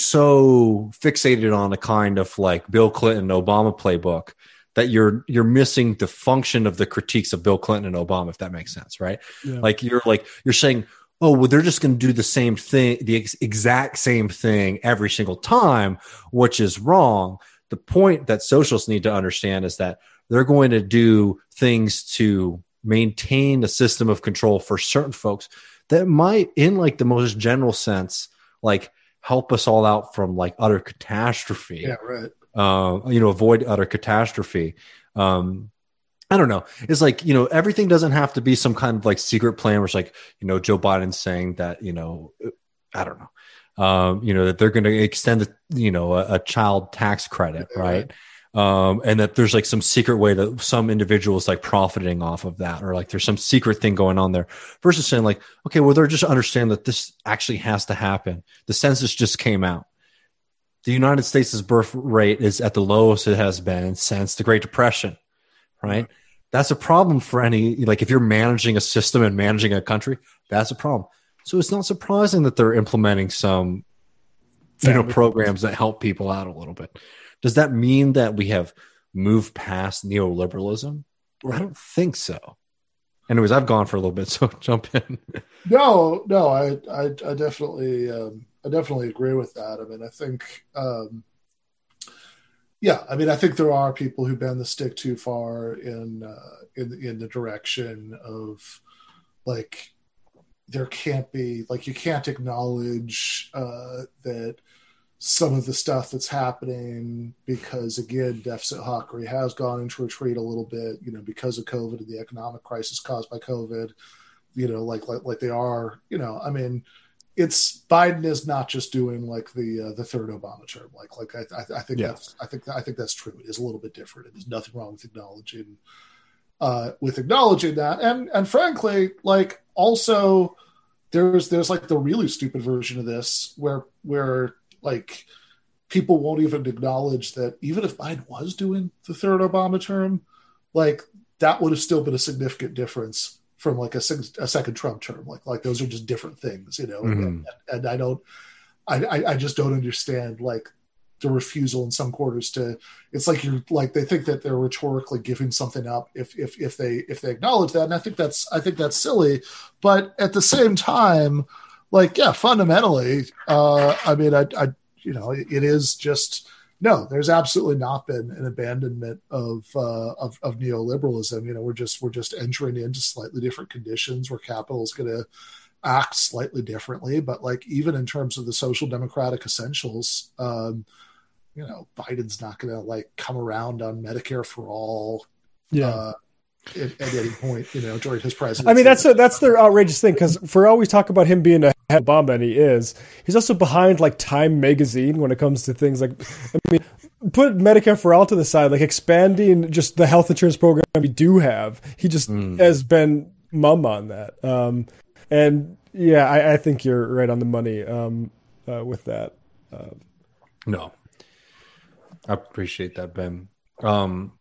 so fixated on a kind of like Bill Clinton, Obama playbook that you're you're missing the function of the critiques of Bill Clinton and Obama, if that makes sense, right? Yeah. Like you're like you're saying, oh, well, they're just going to do the same thing, the ex- exact same thing every single time, which is wrong. The point that socialists need to understand is that they're going to do things to maintain a system of control for certain folks that might, in like the most general sense, like help us all out from like utter catastrophe. Yeah, right. Uh, you know, avoid utter catastrophe. Um, I don't know. It's like, you know, everything doesn't have to be some kind of like secret plan where it's like, you know, Joe Biden's saying that, you know, I don't know, um, you know, that they're going to extend, the, you know, a, a child tax credit, Yeah, right? Um, and that there's like some secret way that some individuals like profiting off of that, or like there's some secret thing going on there versus saying like, okay, well, they're just understand that this actually has to happen. The census just came out. The United States' birth rate is at the lowest it has been since the Great Depression, right? That's a problem for any, like if you're managing a system and managing a country, that's a problem. So it's not surprising that they're implementing some, you know, programs that help people out a little bit. Does that mean that we have moved past neoliberalism? I don't think so. Anyways, I've gone for a little bit, so jump in. No, no, I, I, I definitely, um, I definitely agree with that. I mean, I think, um, yeah, I mean, I think there are people who bend the stick too far in, uh, in, in the direction of like, there can't be like, you can't acknowledge, uh, that some of the stuff that's happening because again, deficit hawkery has gone into retreat a little bit, you know, because of COVID and the economic crisis caused by COVID, you know, like, like, like they are, you know, I mean, it's Biden is not just doing like the uh, the third Obama term. Like like I I, I think Yeah. that's I think I think that's true. It is a little bit different. And there's nothing wrong with acknowledging uh, with acknowledging that. And and frankly, like also there's there's like the really stupid version of this where where like people won't even acknowledge that even if Biden was doing the third Obama term, like that would have still been a significant difference from like a, a second Trump term. Like, like those are just different things, you know? Mm-hmm. And, and I don't, I, I just don't understand like the refusal in some quarters to, it's like you're like, they think that they're rhetorically giving something up if, if, if they, if they acknowledge that. And I think that's, I think that's silly, but at the same time, like, yeah, fundamentally, uh, I mean, I, I, you know, it, it is just, no, there's absolutely not been an abandonment of, uh, of of neoliberalism. You know, we're just we're just entering into slightly different conditions where capital is going to act slightly differently. But like even in terms of the social democratic essentials, um, you know, Biden's not going to like come around on Medicare for all. Yeah. Uh, at, at any point, you know, during his presidency. I mean, that's a, that's their outrageous thing because for all we talk about him being a head of Obama, and he is, he's also behind like Time magazine when it comes to things like, I mean, put Medicare for all to the side, like expanding just the health insurance program we do have. He just Mm. has been mum on that. Um, and yeah, I, I think you're right on the money um, uh, with that. Uh, No, I appreciate that, Ben. Um,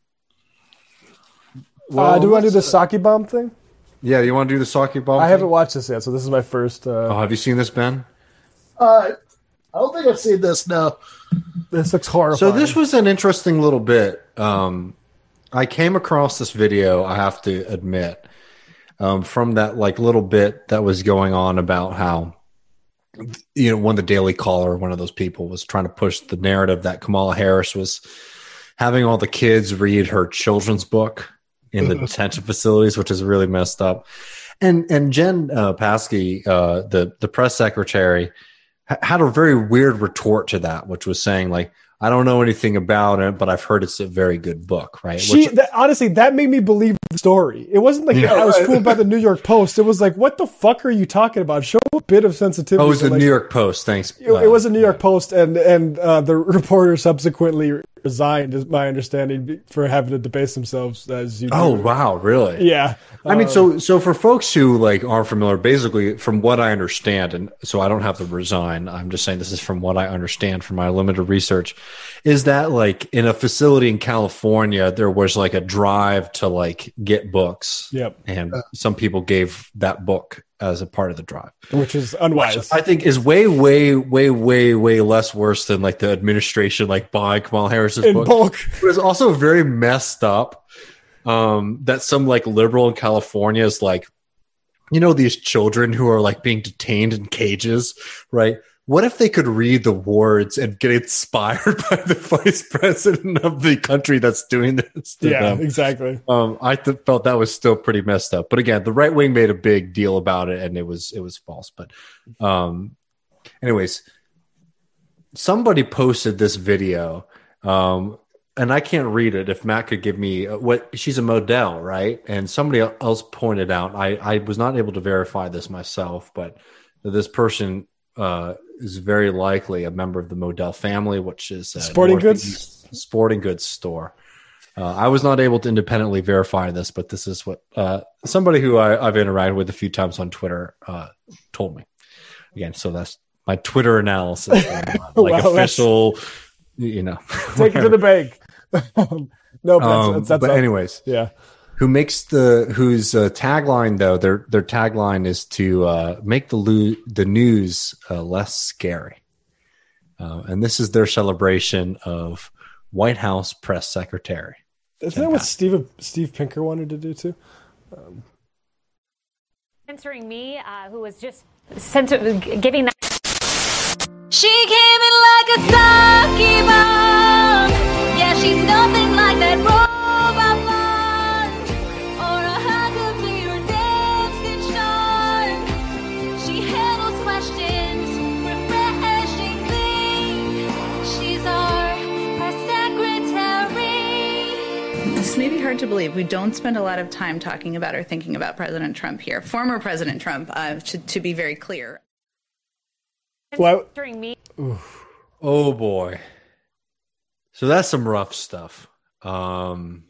uh, do we want to do the let's- sake bomb thing? Yeah, you want to do the sake bomb? I thing? haven't watched this yet, so this is my first. Uh, Oh, have you seen this, Ben? Uh, I don't think I've seen this. No. this looks horrifying. So this was an interesting little bit. Um, I came across this video, I have to admit, um, from that like little bit that was going on about how, you know, one of the Daily Caller, one of those people was trying to push the narrative that Kamala Harris was having all the kids read her children's book in the detention facilities, which is really messed up. And and Jen uh, Psaki, uh, the the press secretary, ha- had a very weird retort to that, which was saying like, I don't know anything about it, but I've heard it's a very good book, right? She Which, that, honestly, that made me believe the story. It wasn't like Yeah, I was right. fooled by the New York Post. It was like, what the fuck are you talking about? Show a bit of sensitivity. oh, it was to, the like, New York Post. Thanks. It, it was a New York Post, and and uh, the reporter subsequently resigned, is my understanding, for having to debase themselves as you. Oh do. wow, really? Yeah. I mean, Um, so so for folks who like aren't familiar, basically, from what I understand, and so I don't have to resign. I'm just saying this is from what I understand from my limited research, is that like in a facility in California, there was like a drive to like get books, Yep. and some people gave that book as a part of the drive. Which is unwise. I think is way, way, way, way, way less worse than like the administration like buying Kamala Harris's in book. bulk. But it's also very messed up um, that some like liberal in California is like, you know, these children who are like being detained in cages, right? What if they could read the words and get inspired by the vice president of the country that's doing this to Yeah, them? exactly. Um, I th- felt that was still pretty messed up. But again, the right wing made a big deal about it, and it was it was false. But, um, anyways, somebody posted this video, um, and I can't read it. If Matt could give me uh, what she's a model, right? And somebody else pointed out. I I was not able to verify this myself, but this person uh, is very likely a member of the Modell family, which is a Sporting goods? Northeast sporting goods store. Uh, I was not able to independently verify this, but this is what uh, somebody who I, I've interacted with a few times on Twitter uh, told me. Again, so that's my Twitter analysis, like Wow, official, you know. Take it to the bank. No, but that's, Um, that's, that's but up. anyways, Yeah. who makes the whose uh, tagline though? Their their tagline is to uh, make the lo- the news uh, less scary, uh, and this is their celebration of White House press secretary. Isn't that what Steve Steve Pinker wanted to do too? Um, Answering me, uh, who was just censor- giving that. She came in like a sake bomb. Yeah, she's nothing like that robot blonde or a Huckabee dancing charm. She handles questions refreshingly. She's our press secretary. This may be hard to believe. We don't spend a lot of time talking about or thinking about President Trump here. Former President Trump, uh, to, to be very clear. Well, Answering me. Oh boy, so that's some rough stuff. Um,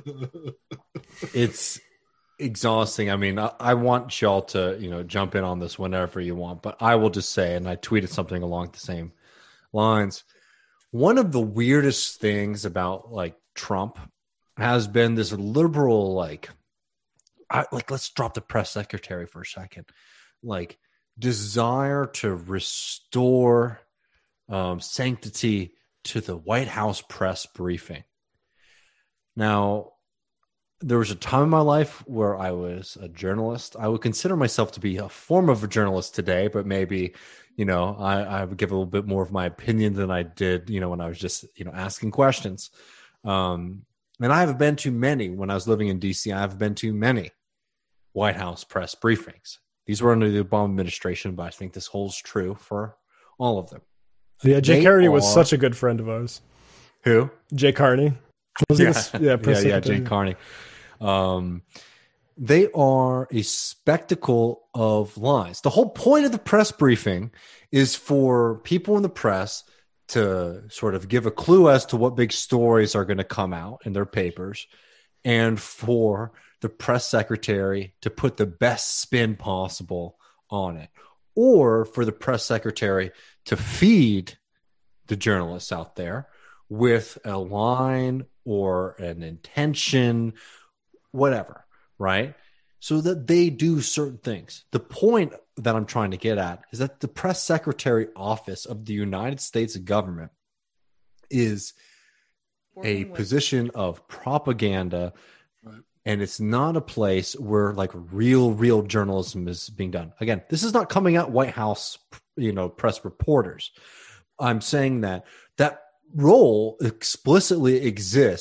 it's exhausting. I mean, I, I want y'all to you know jump in on this whenever you want, but I will just say, and I tweeted something along the same lines. One of the weirdest things about like Trump has been this liberal, like, I, like let's drop the press secretary for a second, like desire to restore um, sanctity to the White House press briefing. Now, there was a time in my life where I was a journalist. I would consider myself to be a form of a journalist today, but maybe, you know, I, I would give a little bit more of my opinion than I did, you know, when I was just, you know, asking questions. Um, and I have been to many, when I was living in D C, I have been to many White House press briefings. These were under the Obama administration, but I think this holds true for all of them. yeah, Jay They Carney was are- such a good friend of ours. Who? Jay Carney. Was he Yeah, the- yeah, press yeah, yeah, secretary? Jay Carney. Um, they are a spectacle of lies. The whole point of the press briefing is for people in the press to sort of give a clue as to what big stories are going to come out in their papers, and for the press secretary to put the best spin possible on it, or for the press secretary to feed the journalists out there with a line or an intention, whatever, right? So that they do certain things. The point that I'm trying to get at is that the press secretary office of the United States government is a position of propaganda, and it's not a place where like real, real journalism is being done. Again, this is not coming out White House, you know, press reporters. I'm saying that that role explicitly exists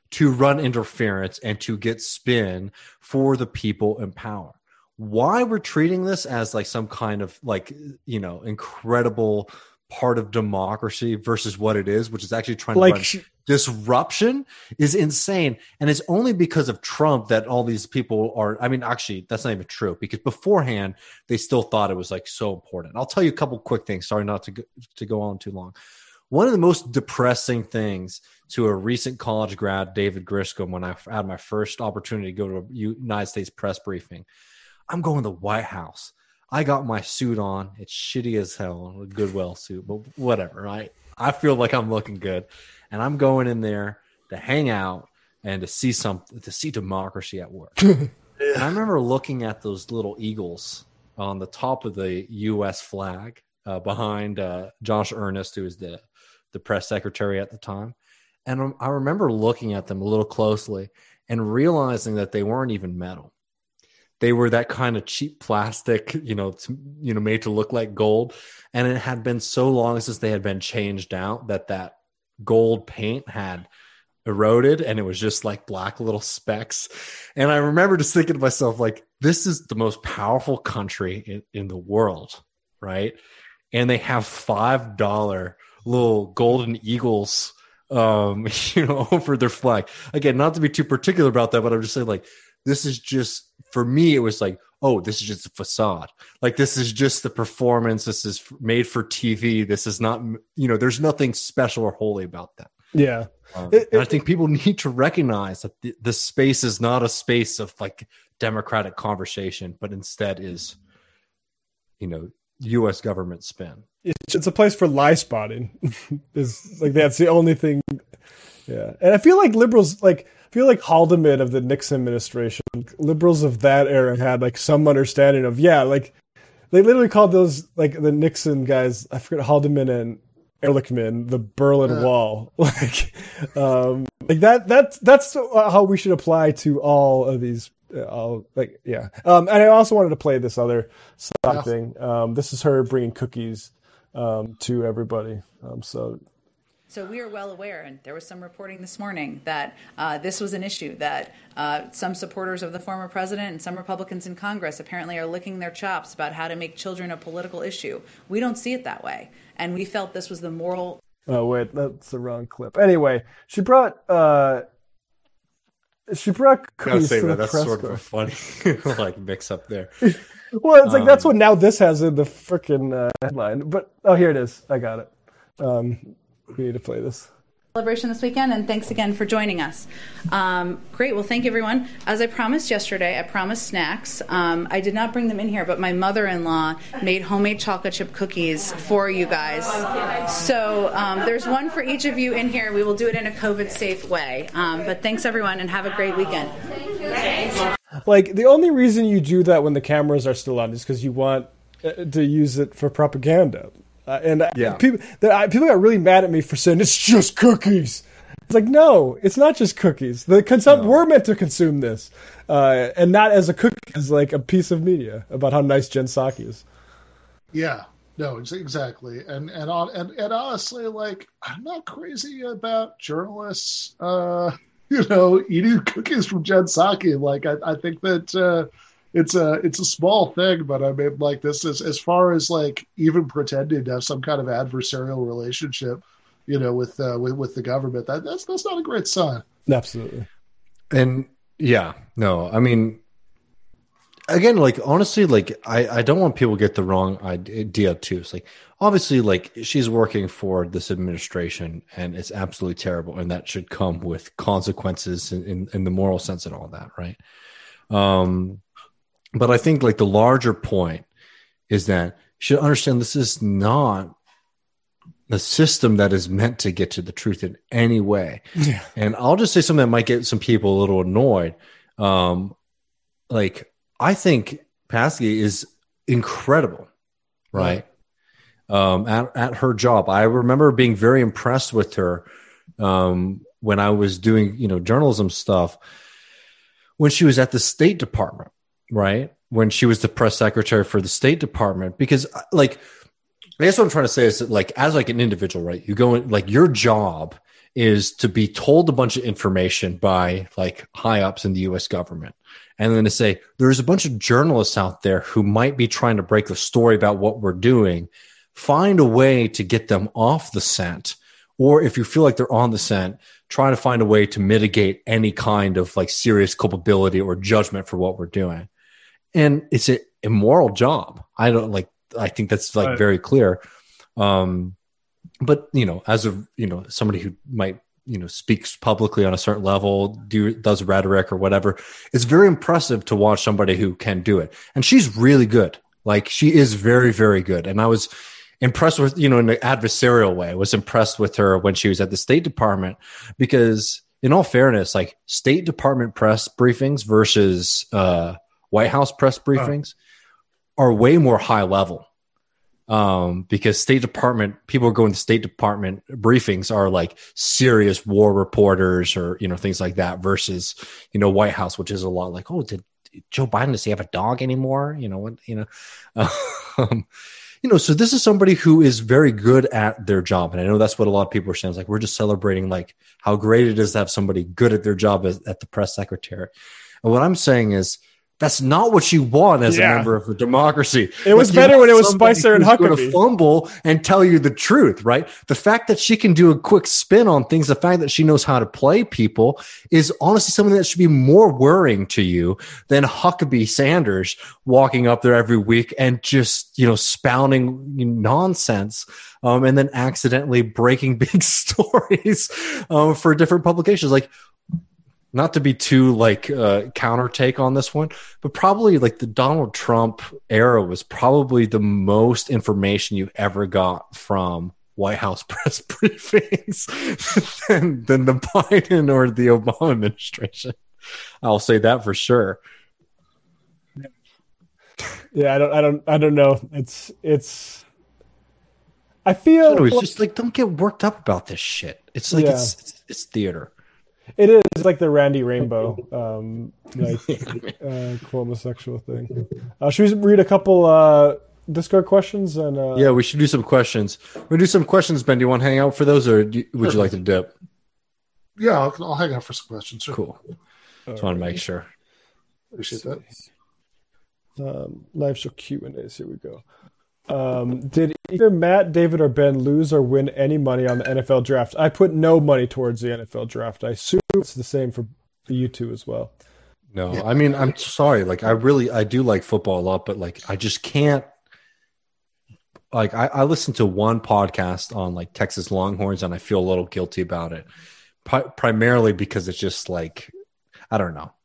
to run interference and to get spin for the people in power. Why we're treating this as like some kind of like, you know, incredible part of democracy versus what it is, which is actually trying Like to run she- disruption, is insane. And it's only because of Trump that all these people are, I mean, actually, that's not even true, because beforehand, they still thought it was like so important. I'll tell you a couple quick things. Sorry not to go, to go on too long. One of the most depressing things to a recent college grad, David Griscom, when I had my first opportunity to go to a United States press briefing, I'm going to the White House. I got my suit on. It's shitty as hell, a Goodwill suit, but whatever, right? I feel like I'm looking good. And I'm going in there to hang out and to see some, to see democracy at work. And I remember looking at those little eagles on the top of the U S flag uh, behind uh, Josh Earnest, who was the, the press secretary at the time. And I remember looking at them a little closely and realizing that they weren't even metal. They were that kind of cheap plastic, you know, to, you know, made to look like gold. And it had been so long since they had been changed out that that gold paint had eroded and it was just like black little specks. And I remember just thinking to myself, like, this is the most powerful country in, in the world, right? And they have five dollar little golden eagles, um, you know, over their flag. Again, not to be too particular about that, but I'm just saying, like, this is just, for me, it was like, oh, this is just a facade. Like, this is just the performance. This is made for T V. This is not, you know, there's nothing special or holy about that. Yeah. Um, It- and I it- think people need to recognize that the, the space is not a space of like democratic conversation, but instead is, you know, U S government spin. It's, it's a place for lie spotting. Is like that's the only thing. Yeah, and I feel like liberals, like I feel like Haldeman of the Nixon administration, liberals of that era had like some understanding of yeah, like they literally called those like the Nixon guys. I forget Haldeman and Ehrlichman, the Berlin Yeah. Wall. Like, um, like that. That's that's how we should apply to all of these. Uh, all like yeah. Um, and I also wanted to play this other song Yeah. thing. Um, this is her bringing cookies um, to everybody. Um, so So we are well aware, and there was some reporting this morning that uh, this was an issue, that uh, some supporters of the former president and some Republicans in Congress apparently are licking their chops about how to make children a political issue. We don't see it that way, and we felt this was the moral. oh wait, that's the wrong clip. Anyway, she brought uh, she brought Gotta cookies say to the that that's press sort of a corps. funny like mix up there. Well, it's like that's um, what Now This has in the freaking uh, headline. But oh, here it is. I got it. Um, we need to play this. Celebration this weekend, and thanks again for joining us. Um, great. Well, thank you, everyone. As I promised yesterday, I promised snacks. Um, I did not bring them in here, but my mother-in-law made homemade chocolate chip cookies for you guys. So um, there's one for each of you in here. We will do it in a COVID-safe way. Um, but thanks, everyone, and have a great weekend. Like the only reason you do that when the cameras are still on is because you want uh, to use it for propaganda. Uh, and uh, Yeah. people, the, I, people got really mad at me for saying it's just cookies. It's like no, it's not just cookies. The consum- No. we're meant to consume this, uh, and not as a cookie, as like a piece of media about how nice Jen Psaki is. Yeah, no, ex- exactly. And and on and, and honestly, like I'm not crazy about journalists, uh, you know, eating cookies from Jen Psaki. Like I, I think that uh, it's a it's a small thing, but I mean, like this is as far as like even pretending to have some kind of adversarial relationship, you know, with uh, with with the government. That that's that's not a great sign. Absolutely. And yeah, no, I mean, again, like honestly, like I, I don't want people to get the wrong idea too. It's like obviously, like she's working for this administration, and it's absolutely terrible, and that should come with consequences in, in, in the moral sense and all that, right? Um, but I think like the larger point is that you should understand this is not the system that is meant to get to the truth in any way. Yeah. And I'll just say something that might get some people a little annoyed. Um, like I think Psaki is incredible, right? Um, at, at her job. I remember being very impressed with her um, when I was doing, you know, journalism stuff when she was at the State Department, right? When she was the press secretary for the State Department, because like, I guess what I'm trying to say is that like, as like an individual, right? You go in, like your job is to be told a bunch of information by like high ups in the U S government. And then to say, there's a bunch of journalists out there who might be trying to break the story about what we're doing. Find a way to get them off the scent. Or if you feel like they're on the scent, try to find a way to mitigate any kind of like serious culpability or judgment for what we're doing. And it's an immoral job. I don't like, I think that's like right. very clear. Um, but, you know, as a, you know, somebody who might, you know, speaks publicly on a certain level, do, does rhetoric or whatever, it's very impressive to watch somebody who can do it. And she's really good. Like she is very, very good. And I was impressed with, you know, in an adversarial way, I was impressed with her when she was at the State Department, because in all fairness, like State Department press briefings versus uh, White House press briefings oh. are way more high level. Um, because State Department, people going to State Department briefings are like serious war reporters or, you know, things like that versus, you know, White House, which is a lot like, oh, did Joe Biden, does he have a dog anymore? You know, what, you know, um, you know, so this is somebody who is very good at their job. And I know that's what a lot of people are saying. It's like, we're just celebrating like how great it is to have somebody good at their job as, at the press secretary. And what I'm saying is, that's not what you want as yeah. a member of a democracy. It was like, better when it was Spicer and Huckabee. Going to fumble and tell you the truth, right? The fact that she can do a quick spin on things, the fact that she knows how to play people, is honestly something that should be more worrying to you than Huckabee Sanders walking up there every week and just, you know, spouting nonsense, um, and then accidentally breaking big stories um, for different publications. Like, not to be too like uh, counter take on this one, but probably like the Donald Trump era was probably the most information you ever got from White House press briefings than, than the Biden or the Obama administration. I'll say that for sure. Yeah, I don't, I don't, I don't know. It's, it's. I feel so it's just like, don't get worked up about this shit. It's like yeah. it's, it's it's theater. It is like the Randy Rainbow, um, like uh, homosexual thing. Uh, should we read a couple uh, Discord questions? And uh... yeah, we should do some questions. We'll do some questions. Ben, do you want to hang out for those, or do you, would you like to dip? Yeah, I'll, I'll hang out for some questions. Sure. Cool. Just want to make sure. Appreciate that. Um, live show Q and A's. Here we go. Um, did either Matt, David, or Ben lose or win any money on the N F L draft? I put no money towards the N F L draft. I assume it's the same for you two as well. No, I mean, I'm sorry. Like, I really, I do like football a lot, but like, I just can't. Like, I, I listen to one podcast on like Texas Longhorns, and I feel a little guilty about it, Pri- primarily because it's just like, I don't know.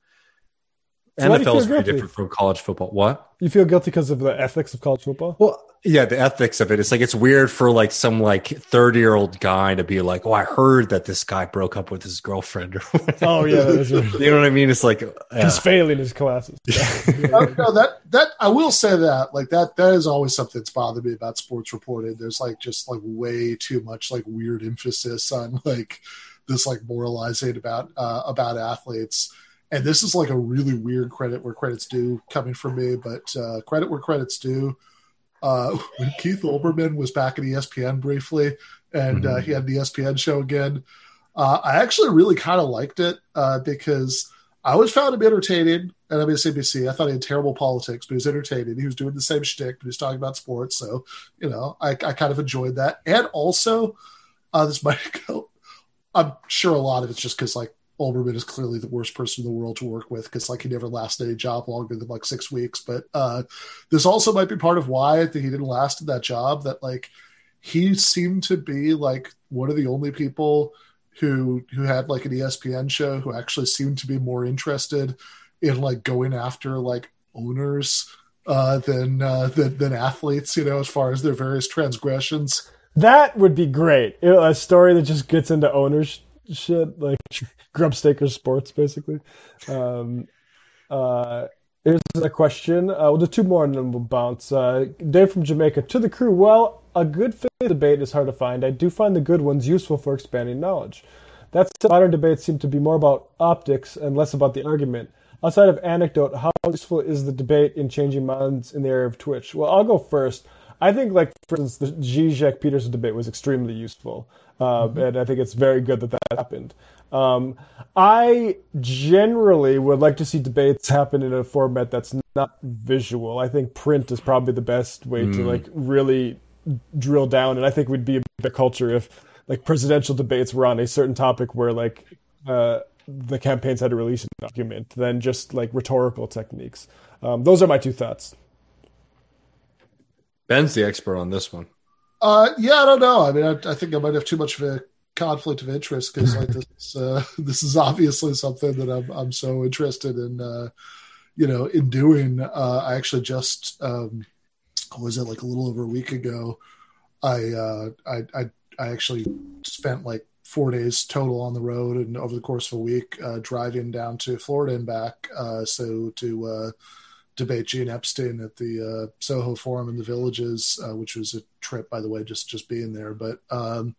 So N F L is very guilty? different from college football. What? You feel guilty because of the ethics of college football? Well, yeah, the ethics of it. It's like, it's weird for like some like thirty year old guy to be like, oh, I heard that this guy broke up with his girlfriend. Or oh yeah, that is weird. You know what I mean? It's like yeah. He's failing his classes. uh, no, that that I will say that like that that is always something that's bothered me about sports reporting. There's like just like way too much like weird emphasis on like this like moralizing about uh, about athletes. And this is like a really weird credit where credit's due coming from me, but uh, credit where credit's due. Uh, when Keith Olbermann was back at E S P N briefly, and Mm-hmm. uh, he had the E S P N show again, uh, I actually really kind of liked it uh, because I always found him entertaining at M S N B C. I thought he had terrible politics, but he was entertaining. He was doing the same shtick, but he was talking about sports. So, you know, I, I kind of enjoyed that. And also, uh, this might go, I'm sure a lot of it's just because, like, Olbermann is clearly the worst person in the world to work with because, like, he never lasted any job longer than, like, six weeks. But uh, this also might be part of why I think he didn't last in that job, that, like, he seemed to be, like, one of the only people who who had, like, an E S P N show who actually seemed to be more interested in, like, going after, like, owners uh, than, uh, than than athletes, you know, as far as their various transgressions. That would be great. You know, a story that just gets into owners shit, like Grubstaker Sports, basically. Um, uh, here's a question. Uh, we'll do two more and then we'll bounce. Uh, Dave from Jamaica. To the crew, well, a good faith debate is hard to find. I do find the good ones useful for expanding knowledge. That said, modern debates seem to be more about optics and less about the argument. Outside of anecdote, how useful is the debate in changing minds in the area of Twitch? Well, I'll go first. I think, like for instance, the Zizek Peterson debate was extremely useful, uh, mm-hmm. and I think it's very good that that happened. Um, I generally would like to see debates happen in a format that's not visual. I think print is probably the best way mm. to like really drill down, and I think we'd be a better culture if like presidential debates were on a certain topic where like uh, the campaigns had to release a document than just like rhetorical techniques. Um, those are my two thoughts. Ben's the expert on this one. Uh, yeah, I don't know. I mean, I, I think I might have too much of a conflict of interest because like this, uh, this is obviously something that I'm I'm so interested in, uh, you know, in doing. Uh, I actually just um, what was it like a little over a week ago? I uh, I, I I actually spent like four days total on the road, and over the course of a week, uh, driving down to Florida and back. Uh, so to uh, debate Gene Epstein at the uh, Soho Forum in the Villages, uh, which was a trip, by the way, just just being there. But um,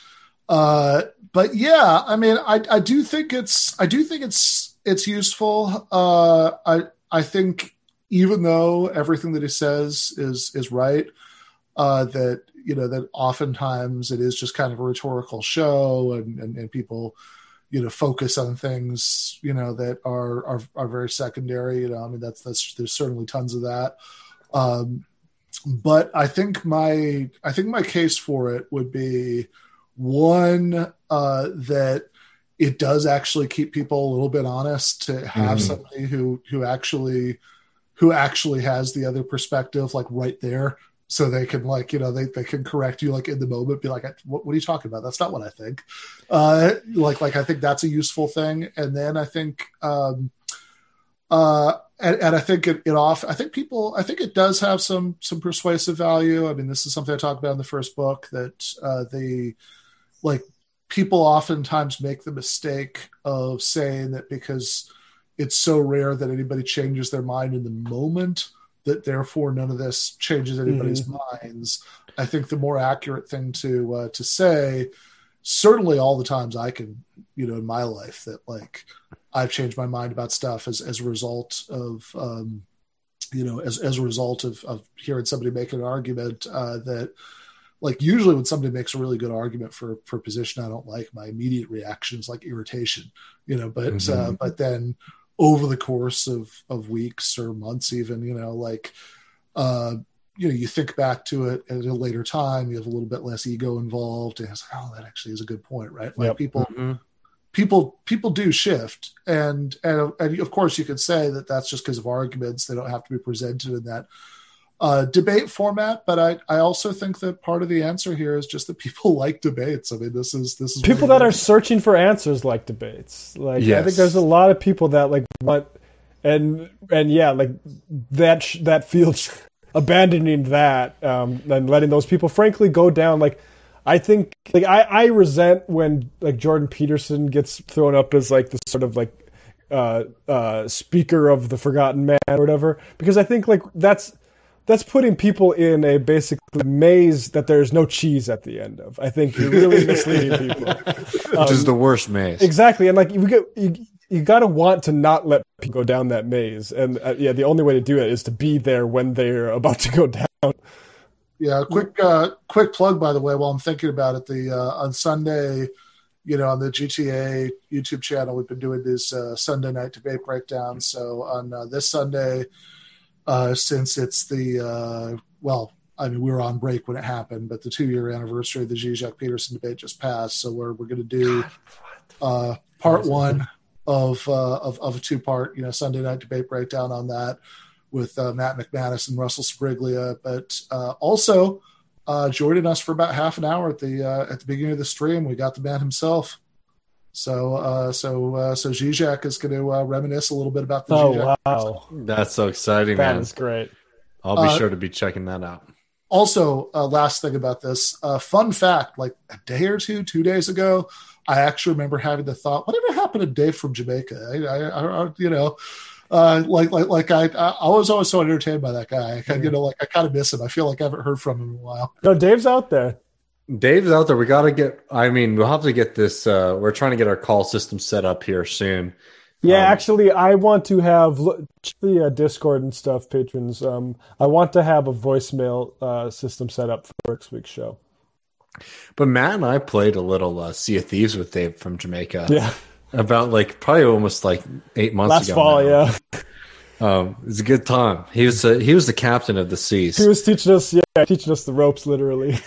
uh, but yeah, I mean, I I do think it's I do think it's it's useful. Uh, I I think even though everything that he says is is right, uh, that you know that oftentimes it is just kind of a rhetorical show, and and, and people, you know, focus on things, you know, that are, are, are very secondary. You know, I mean, that's, that's, there's certainly tons of that. Um, but I think my, I think my case for it would be one, uh, that it does actually keep people a little bit honest to have mm. somebody who, who actually, who actually has the other perspective, like right there. So they can like, you know, they, they can correct you like in the moment, be like, what, what are you talking about? That's not what I think. Uh, like, like, I think that's a useful thing. And then I think, um, uh, and, and I think it, it off, I think people, I think it does have some, some persuasive value. I mean, this is something I talked about in the first book that, uh, the, like people oftentimes make the mistake of saying that because it's so rare that anybody changes their mind in the moment, that therefore none of this changes anybody's mm-hmm. minds. I think the more accurate thing to uh, to say, certainly all the times I can, you know, in my life that like I've changed my mind about stuff as, as a result of, um, you know, as, as a result of, of hearing somebody make an argument uh, that like usually when somebody makes a really good argument for, for a position I don't like, my immediate reaction is like irritation, you know, but, mm-hmm. uh, but then over the course of, of weeks or months, even, you know, like, uh, you know, you think back to it at a later time, you have a little bit less ego involved. And it's like, oh, that actually is a good point, right? Like yep. people, mm-hmm. people, people do shift. And, and, and of course you could say that that's just because of arguments. They don't have to be presented in that uh, debate format. But I, I also think that part of the answer here is just that people like debates. I mean, this is, this is people that are searching for answers like debates. Like, yes. I think there's a lot of people that like want, and, and yeah, like that, sh- that field, abandoning that, um, and letting those people frankly go down. Like, I think, like, I, I resent when like Jordan Peterson gets thrown up as like the sort of like, uh, uh, speaker of the forgotten man or whatever, because I think like that's, That's putting people in a basically maze that there's no cheese at the end of. I think you're really misleading people. Um, Which is the worst maze. Exactly. And like you get, you, you got to want to not let people go down that maze. And uh, yeah, the only way to do it is to be there when they're about to go down. Yeah. Quick, uh, quick plug, by the way, while I'm thinking about it, the, uh, on Sunday, you know, on the G T A YouTube channel, we've been doing this uh, Sunday night debate breakdown. So on uh, this Sunday, Uh, since it's the, uh, well, I mean, we were on break when it happened, but the two-year anniversary of the Zizek Peterson debate just passed. So we're we're going to do uh, part one of, uh, of of a two-part, you know, Sunday night debate breakdown on that with uh, Matt McManus and Russell Sbriglia. But uh, also uh, joining us for about half an hour at the uh, at the beginning of the stream, we got the man himself. So, uh, so, uh, so Zizek is going to uh, reminisce a little bit about the Oh, Zizek. wow. That's so exciting, That man. is great. I'll be Uh, sure to be checking that out. Also, uh, last thing about this, uh, fun fact, like a day or two, two days ago, I actually remember having the thought, whatever happened to Dave from Jamaica? I, I, I you know, uh, like, like, like I, I was always so entertained by that guy. I, you know, like I kind of miss him. I feel like I haven't heard from him in a while. No, Dave's out there. Dave's out there. We got to get, I mean, we'll have to get this. Uh, we're trying to get our call system set up here soon Yeah, Um, actually, I want to have look, check the uh, Discord and stuff, patrons. Um, I want to have a voicemail uh, system set up for next week's show. But Matt and I played a little uh, Sea of Thieves with Dave from Jamaica. Yeah, About like probably almost like eight months last ago. fall. now. Yeah, Um, it was a good time. He was uh, he was the captain of the seas. he was teaching us. Yeah, teaching us the ropes, literally.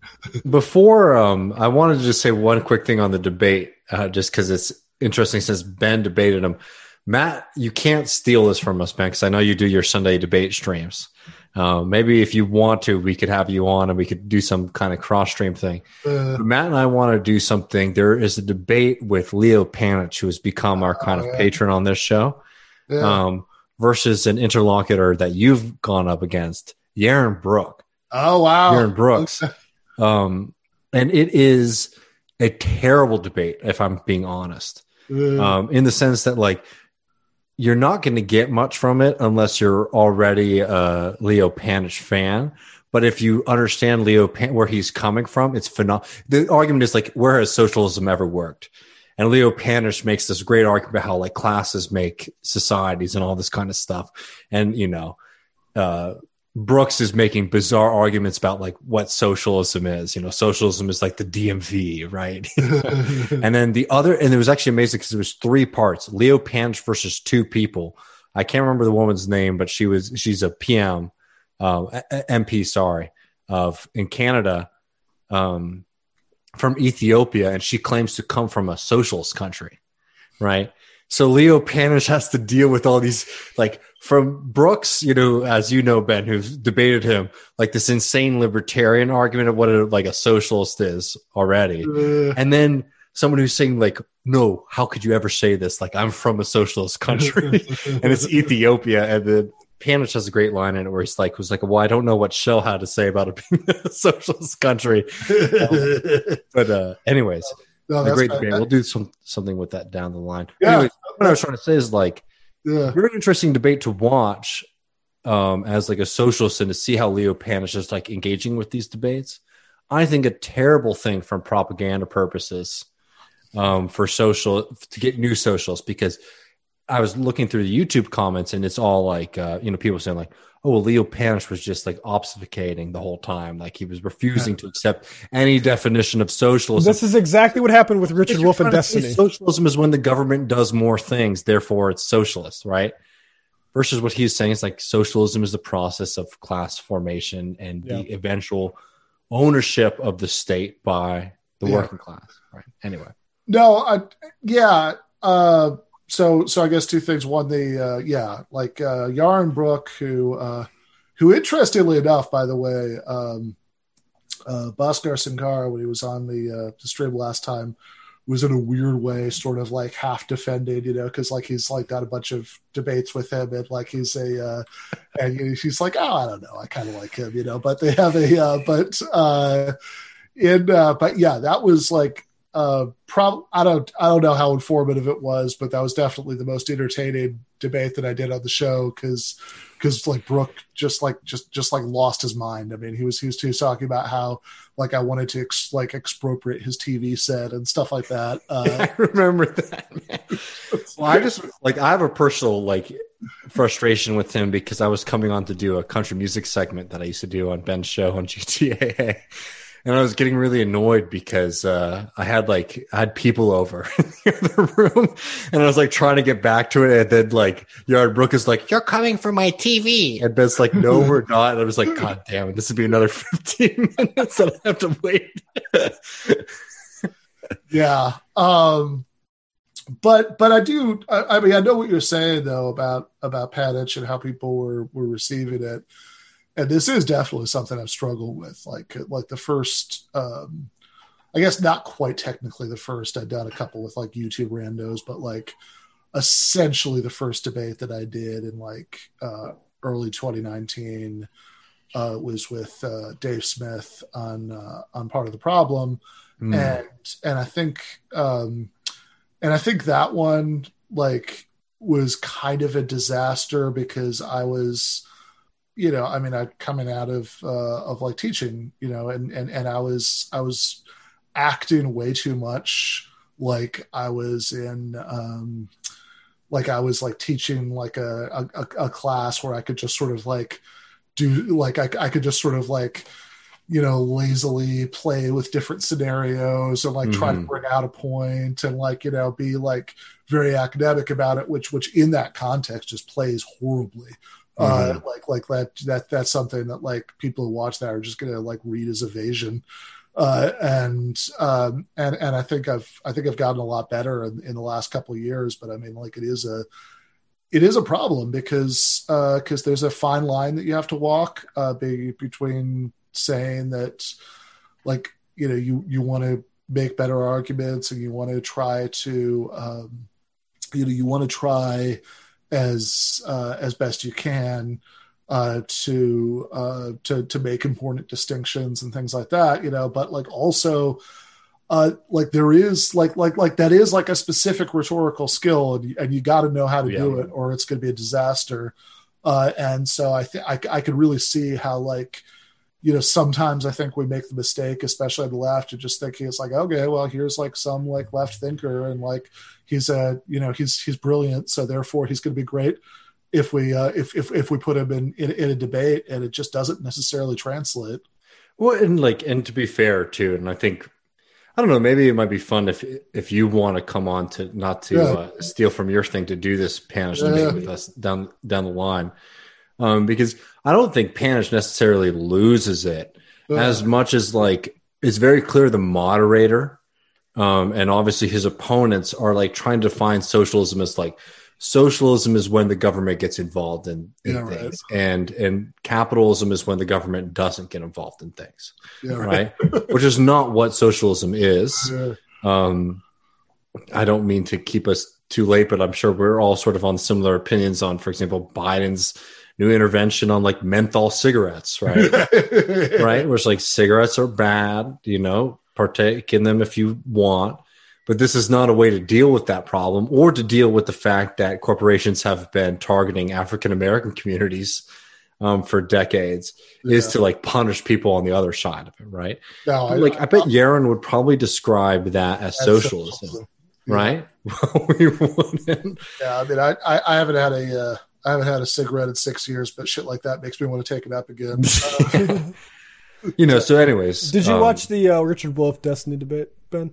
Before, um, I wanted to just say one quick thing on the debate, uh, just because it's interesting since Ben debated him. Matt, you can't steal this from us, Ben, because I know you do your Sunday debate streams. Uh, maybe if you want to, we could have you on and we could do some kind of cross stream thing. Uh, But Matt and I want to do something. There is a debate with Leo Panich, who has become our kind Oh, of yeah. patron on this show, yeah. um, versus an interlocutor that you've gone up against, Yaron Brook. oh wow. Yaron Brooks. Um, and it is a terrible debate, if I'm being honest, Uh, um, in the sense that, like, you're not going to get much from it unless you're already a Leo Panich fan. But if you understand Leo Pan- where he's coming from, it's phenomenal. The argument is like, where has socialism ever worked? And Leo Panich makes this great argument about how like classes make societies and all this kind of stuff. And, you know, uh, Brooks is making bizarre arguments about like what socialism is. You know, socialism is like the D M V, right? And then the other, and it was actually amazing because there was three parts: Leo Panich versus two people. I can't remember the woman's name, but she was she's a P M, um, M P, sorry, of in Canada, um, from Ethiopia, and she claims to come from a socialist country, right? So Leo Panich has to deal with all these, like, from Brooks, you know, as you know, Ben, who's debated him, like this insane libertarian argument of what a, like a socialist is already. uh, And then someone who's saying like, no, how could you ever say this? Like, I'm from a socialist country and it's Ethiopia. And then Panich has a great line in it where he's like, was like, well, I don't know what Shell had to say about it being a socialist country. But uh, anyways, no, a that's great fine. debate. We'll do some something with that down the line. Yeah. Anyways, what I was trying to say is like, Yeah. very interesting debate to watch um, as like a socialist and to see how Leo Panich is like engaging with these debates. I think a terrible thing from propaganda purposes um, for social to get new socialists, because I was looking through the YouTube comments and it's all like, uh, you know, people saying like, oh, well, Leo Panich was just like obfuscating the whole time. Like he was refusing to accept any definition of socialism. This is exactly what happened with Richard If Wolff you're and trying to say Destiny. Socialism is when the government does more things, therefore it's socialist, right? Versus what he's saying is like socialism is the process of class formation and Yeah. the eventual ownership of the state by the Yeah. working class, right? Anyway, No, I, yeah. Uh, so, so I guess two things. One, the uh, yeah, like uh, Yaron Brook, who, uh, who interestingly enough, by the way, um, uh, Bhaskar Sankara, when he was on the, uh, the stream last time, was in a weird way sort of like half defended, you know, because like he's like got a bunch of debates with him, and like he's a, uh, and he's like, oh, I don't know, I kind of like him, you know, but they have a, uh, but uh, in, uh, but yeah, that was like. Uh, prob I don't I don't know how informative it was, but that was definitely the most entertaining debate that I did on the show because because like Brooke just like just just like lost his mind. I mean, he was he was, he was talking about how like I wanted to ex, like expropriate his T V set and stuff like that. Uh, I remember that, man. Well, I just like I have a personal like frustration with him because I was coming on to do a country music segment that I used to do on Ben's show on G T A A. And I was getting really annoyed because uh, I had like I had people over in the room, and I was like trying to get back to it, and then like Yaron Brook is like, "You're coming for my T V," and Ben's like, "No, we're not." And I was like, "God damn it, this would be another fifteen minutes that I have to wait." yeah, um, but but I do. I, I mean, I know what you're saying though about about Panich and how people were were receiving it. And this is definitely something I've struggled with. Like, like the first, um, I guess not quite technically the first. I'd done a couple with like YouTube randos, but like essentially the first debate that I did in like uh, early twenty nineteen uh, was with uh, Dave Smith on uh, on Part of the Problem, Mm. and and I think um, and I think that one like was kind of a disaster because I was. You know, I mean, I coming out of uh, of like teaching, you know, and and and I was I was acting way too much like I was in um, like I was like teaching like a, a, a class where I could just sort of like do like I, I could just sort of like, you know, lazily play with different scenarios and like mm-hmm. try to bring out a point and like, you know, be like very academic about it, which, which in that context just plays horribly. Mm-hmm. Uh, like, like that, that, that's something that like people who watch that are just going to like read as evasion. Uh, and, um, and, and I think I've, I think I've gotten a lot better in, in the last couple of years, but I mean, like it is a, it is a problem because, uh, cause there's a fine line that you have to walk, uh, be, between saying that like, you know, you, you want to make better arguments and you want to try to, um, you know, you want to try as, uh, as best you can, uh, to, uh, to, to make important distinctions and things like that, you know, but like also, uh, like there is like, like, like that is like a specific rhetorical skill and, and you got to know how to yeah. do it or it's going to be a disaster. Uh, and so I think I, I could really see how like, you know, sometimes I think we make the mistake, especially on the left, of just thinking it's like, okay, well, here's like some like left thinker and like he's a, you know, he's he's brilliant, so therefore he's going to be great if we uh, if if if we put him in, in in a debate, and it just doesn't necessarily translate. Well, and like, and to be fair too, and I think I don't know, maybe it might be fun if if you want to come on to not to yeah. uh, steal from your thing to do this Panish debate yeah. with us down down the line. Um, because I don't think Panish necessarily loses it yeah. as much as like it's very clear the moderator um, and obviously his opponents are like trying to define socialism as like socialism is when the government gets involved in, in yeah, things right. and and capitalism is when the government doesn't get involved in things, yeah, right? right? Which is not what socialism is. Yeah. Um, I don't mean to keep us too late, but I'm sure we're all sort of on similar opinions on, for example, Biden's new intervention on like menthol cigarettes, right? right? Where it's like cigarettes are bad, you know, partake in them if you want. But this is not a way to deal with that problem or to deal with the fact that corporations have been targeting African-American communities um, for decades yeah. is to like punish people on the other side of it, right? No, I, like I, I bet Yaron would probably describe that as socialism, socialism. Yeah. right? we wouldn't. Yeah, I mean, I, I, I haven't had a... Uh... I haven't had a cigarette in six years, but shit like that makes me want to take it up again. Uh, you know, so anyways. Did you um, watch the uh, Richard Wolff Destiny debate, Ben?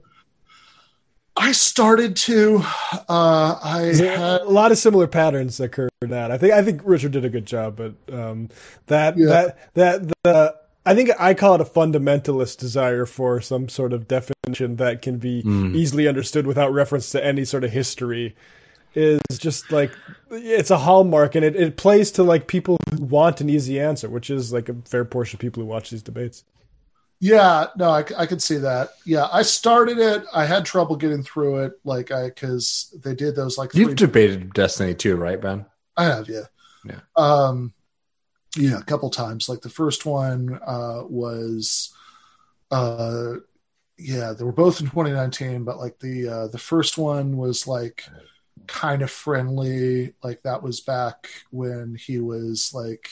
I started to. Uh, I had... A lot of similar patterns occurred in that. I think I think Richard did a good job, but um, that, yeah. that, that, the, I think I call it a fundamentalist desire for some sort of definition that can be mm. easily understood without reference to any sort of history. Is just like it's a hallmark, and it, it plays to like people who want an easy answer, which is like a fair portion of people who watch these debates. Yeah, no, I, I could see that. Yeah, I started it. I had trouble getting through it, like I because they did those like. You've debated Destiny too, right, Ben? I have, yeah, yeah, um, yeah, a couple times. Like the first one uh, was, uh, yeah, they were both in twenty nineteen, but like the uh, the first one was like. Kind of friendly, like that was back when he was like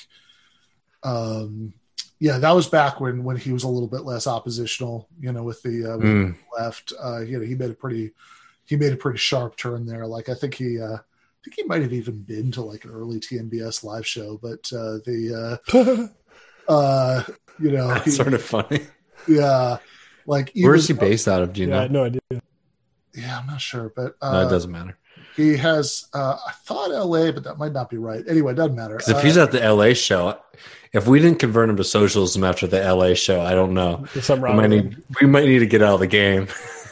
um yeah that was back when when he was a little bit less oppositional, you know, with the uh with mm. the left. Uh you know, he made a pretty he made a pretty sharp turn there. Like I think he uh I think he might have even been to like an early T M B S live show, but uh the uh uh you know that's he, sort of funny. Yeah, like even, where is he based out of, do you yeah, know? I had no idea. Yeah, I'm not sure, but uh no, it doesn't matter. He has, uh, I thought L A, but that might not be right. Anyway, it doesn't matter. Because if he's uh, at the L A show, if we didn't convert him to socialism after the L A show, I don't know. There's something wrong we, might with need, we might need to get out of the game.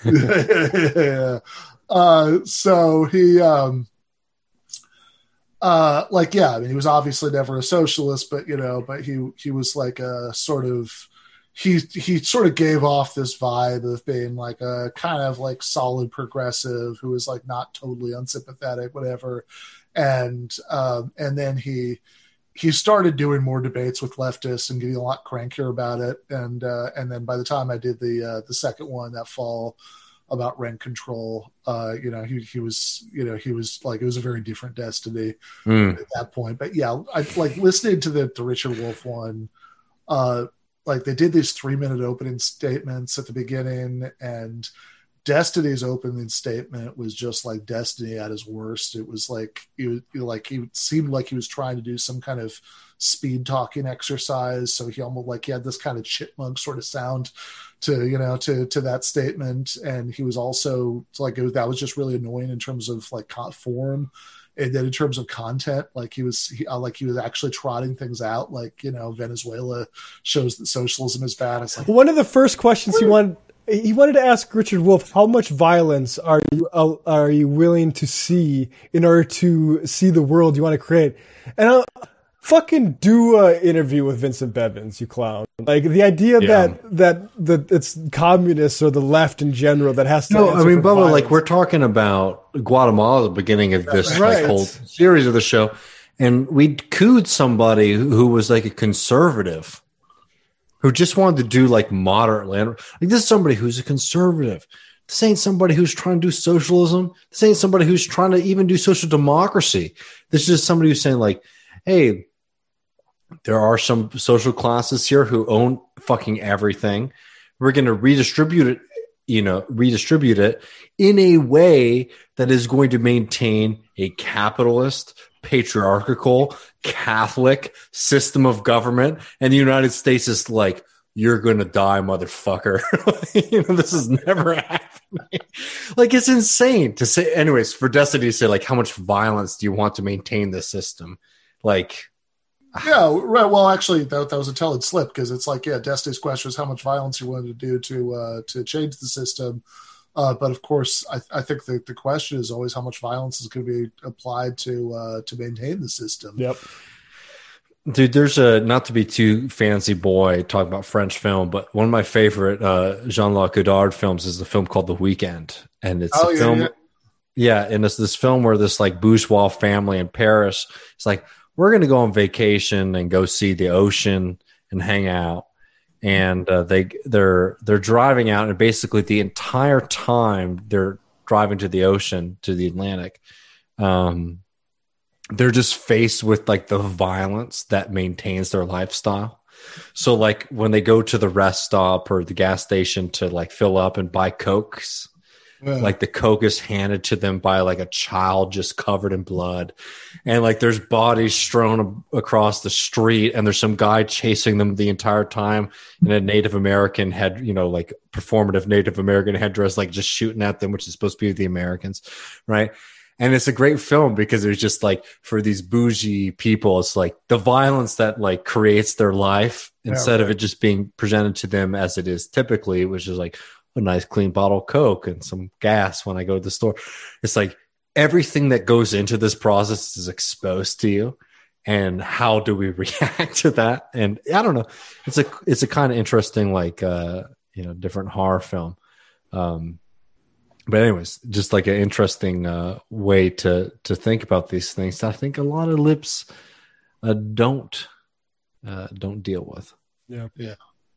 yeah. Uh, so he, um, uh, like, yeah, I mean, he was obviously never a socialist, but, you know, but he, he was like a sort of, he he sort of gave off this vibe of being like a kind of like solid progressive who was like not totally unsympathetic, whatever. And um, and then he he started doing more debates with leftists and getting a lot crankier about it. And uh, and then by the time I did the uh, the second one that fall about rent control, uh, you know, he he was you know he was like it was a very different destiny mm. at that point. But yeah, I like listening to the, the Richard Wolff one. Uh, Like they did these three minute opening statements at the beginning, and Destiny's opening statement was just like Destiny at his worst. It was like he was like he seemed like he was trying to do some kind of speed talking exercise. So he almost like he had this kind of chipmunk sort of sound to you know to to that statement, and he was also like it was, that was just really annoying in terms of like form. And then in terms of content, like he was he, uh, like he was actually trotting things out, like you know Venezuela shows that socialism is bad. It's like one of the first questions he wanted. He wanted to ask Richard Wolff, how much violence are you uh, are you willing to see in order to see the world you want to create? And I'll fucking do an interview with Vincent Bevins, you clown. Like the idea Yeah. that that that it's communists or the left in general that has to. No, I answer mean, for Bubba, violence. like we're talking about Guatemala at the beginning of this Right. like, whole series of the show, and we cooed somebody who was like a conservative, who just wanted to do like moderately. Like this is somebody who's a conservative. This ain't somebody who's trying to do socialism. This ain't somebody who's trying to even do social democracy. This is just somebody who's saying like, hey, there are some social classes here who own fucking everything. We're going to redistribute it, you know, redistribute it in a way that is going to maintain a capitalist, patriarchal, Catholic system of government. And the United States is like, you're going to die, motherfucker. You know, this is never happening. Like, it's insane to say. Anyways, for Destiny to say, like, how much violence do you want to maintain this system? Like, yeah, right. Well, actually, that, that was a tell and slip because it's like, yeah, Destiny's question was how much violence you wanted to do to uh, to change the system. Uh, but of course, I, I think the, the question is always how much violence is going to be applied to uh, to maintain the system. Yep. dude, there's a, not to be too fancy boy talking about French film, but one of my favorite uh, Jean-Luc Godard films is the film called The Weekend. And it's Oh, a yeah, film. yeah. Yeah. And it's this film where this like bourgeois family in Paris, it's like, we're going to go on vacation and go see the ocean and hang out. And uh, they they're they're driving out, and basically the entire time they're driving to the ocean, to the Atlantic, um, they're just faced with like the violence that maintains their lifestyle. So like when they go to the rest stop or the gas station to like fill up and buy Cokes, Yeah. like the Coke is handed to them by like a child just covered in blood. And like there's bodies strewn across the street, and there's some guy chasing them the entire time in a Native American head, you know, like performative Native American headdress, like just shooting at them, which is supposed to be the Americans. Right. And it's a great film because it's just like for these bougie people, it's like the violence that like creates their life instead right. of it just being presented to them as it is typically, which is like a nice clean bottle of Coke and some gas when I go to the store. It's like everything that goes into this process is exposed to you. And how do we react to that? And I don't know. It's a, it's a kind of interesting, like, uh, you know, different horror film. Um, but anyways, just like an interesting uh, way to to think about these things. I think a lot of lips uh, don't uh, don't deal with. Yeah. Yeah.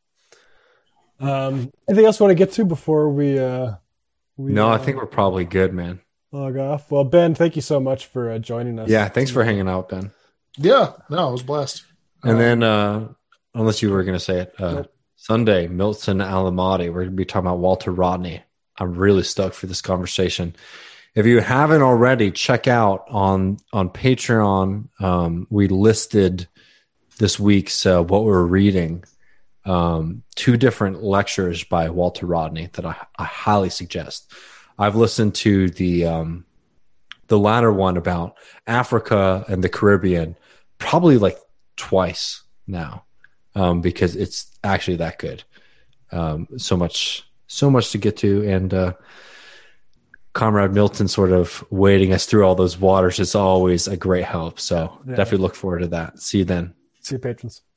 Um, anything else you want to get to before we? Uh, we No, I uh, think we're probably good, man. log off. Well, Ben, thank you so much for uh, joining us. Yeah, thanks for hanging out, Ben. Yeah. No, I was blessed. And Um, then, uh, unless you were going to say it, uh, Nope. Sunday, Milton Alamati, we're going to be talking about Walter Rodney. I'm really stoked for this conversation. If you haven't already, check out on on Patreon. Um, we listed this week's uh, what we're reading. Um, two different lectures by Walter Rodney that I, I highly suggest. I've listened to the um, the latter one about Africa and the Caribbean probably like twice now, um, because it's actually that good. Um, so much, so much to get to, and uh, Comrade Milton sort of wading us through all those waters is always a great help. So Yeah. definitely look forward to that. See you then. See you, patrons.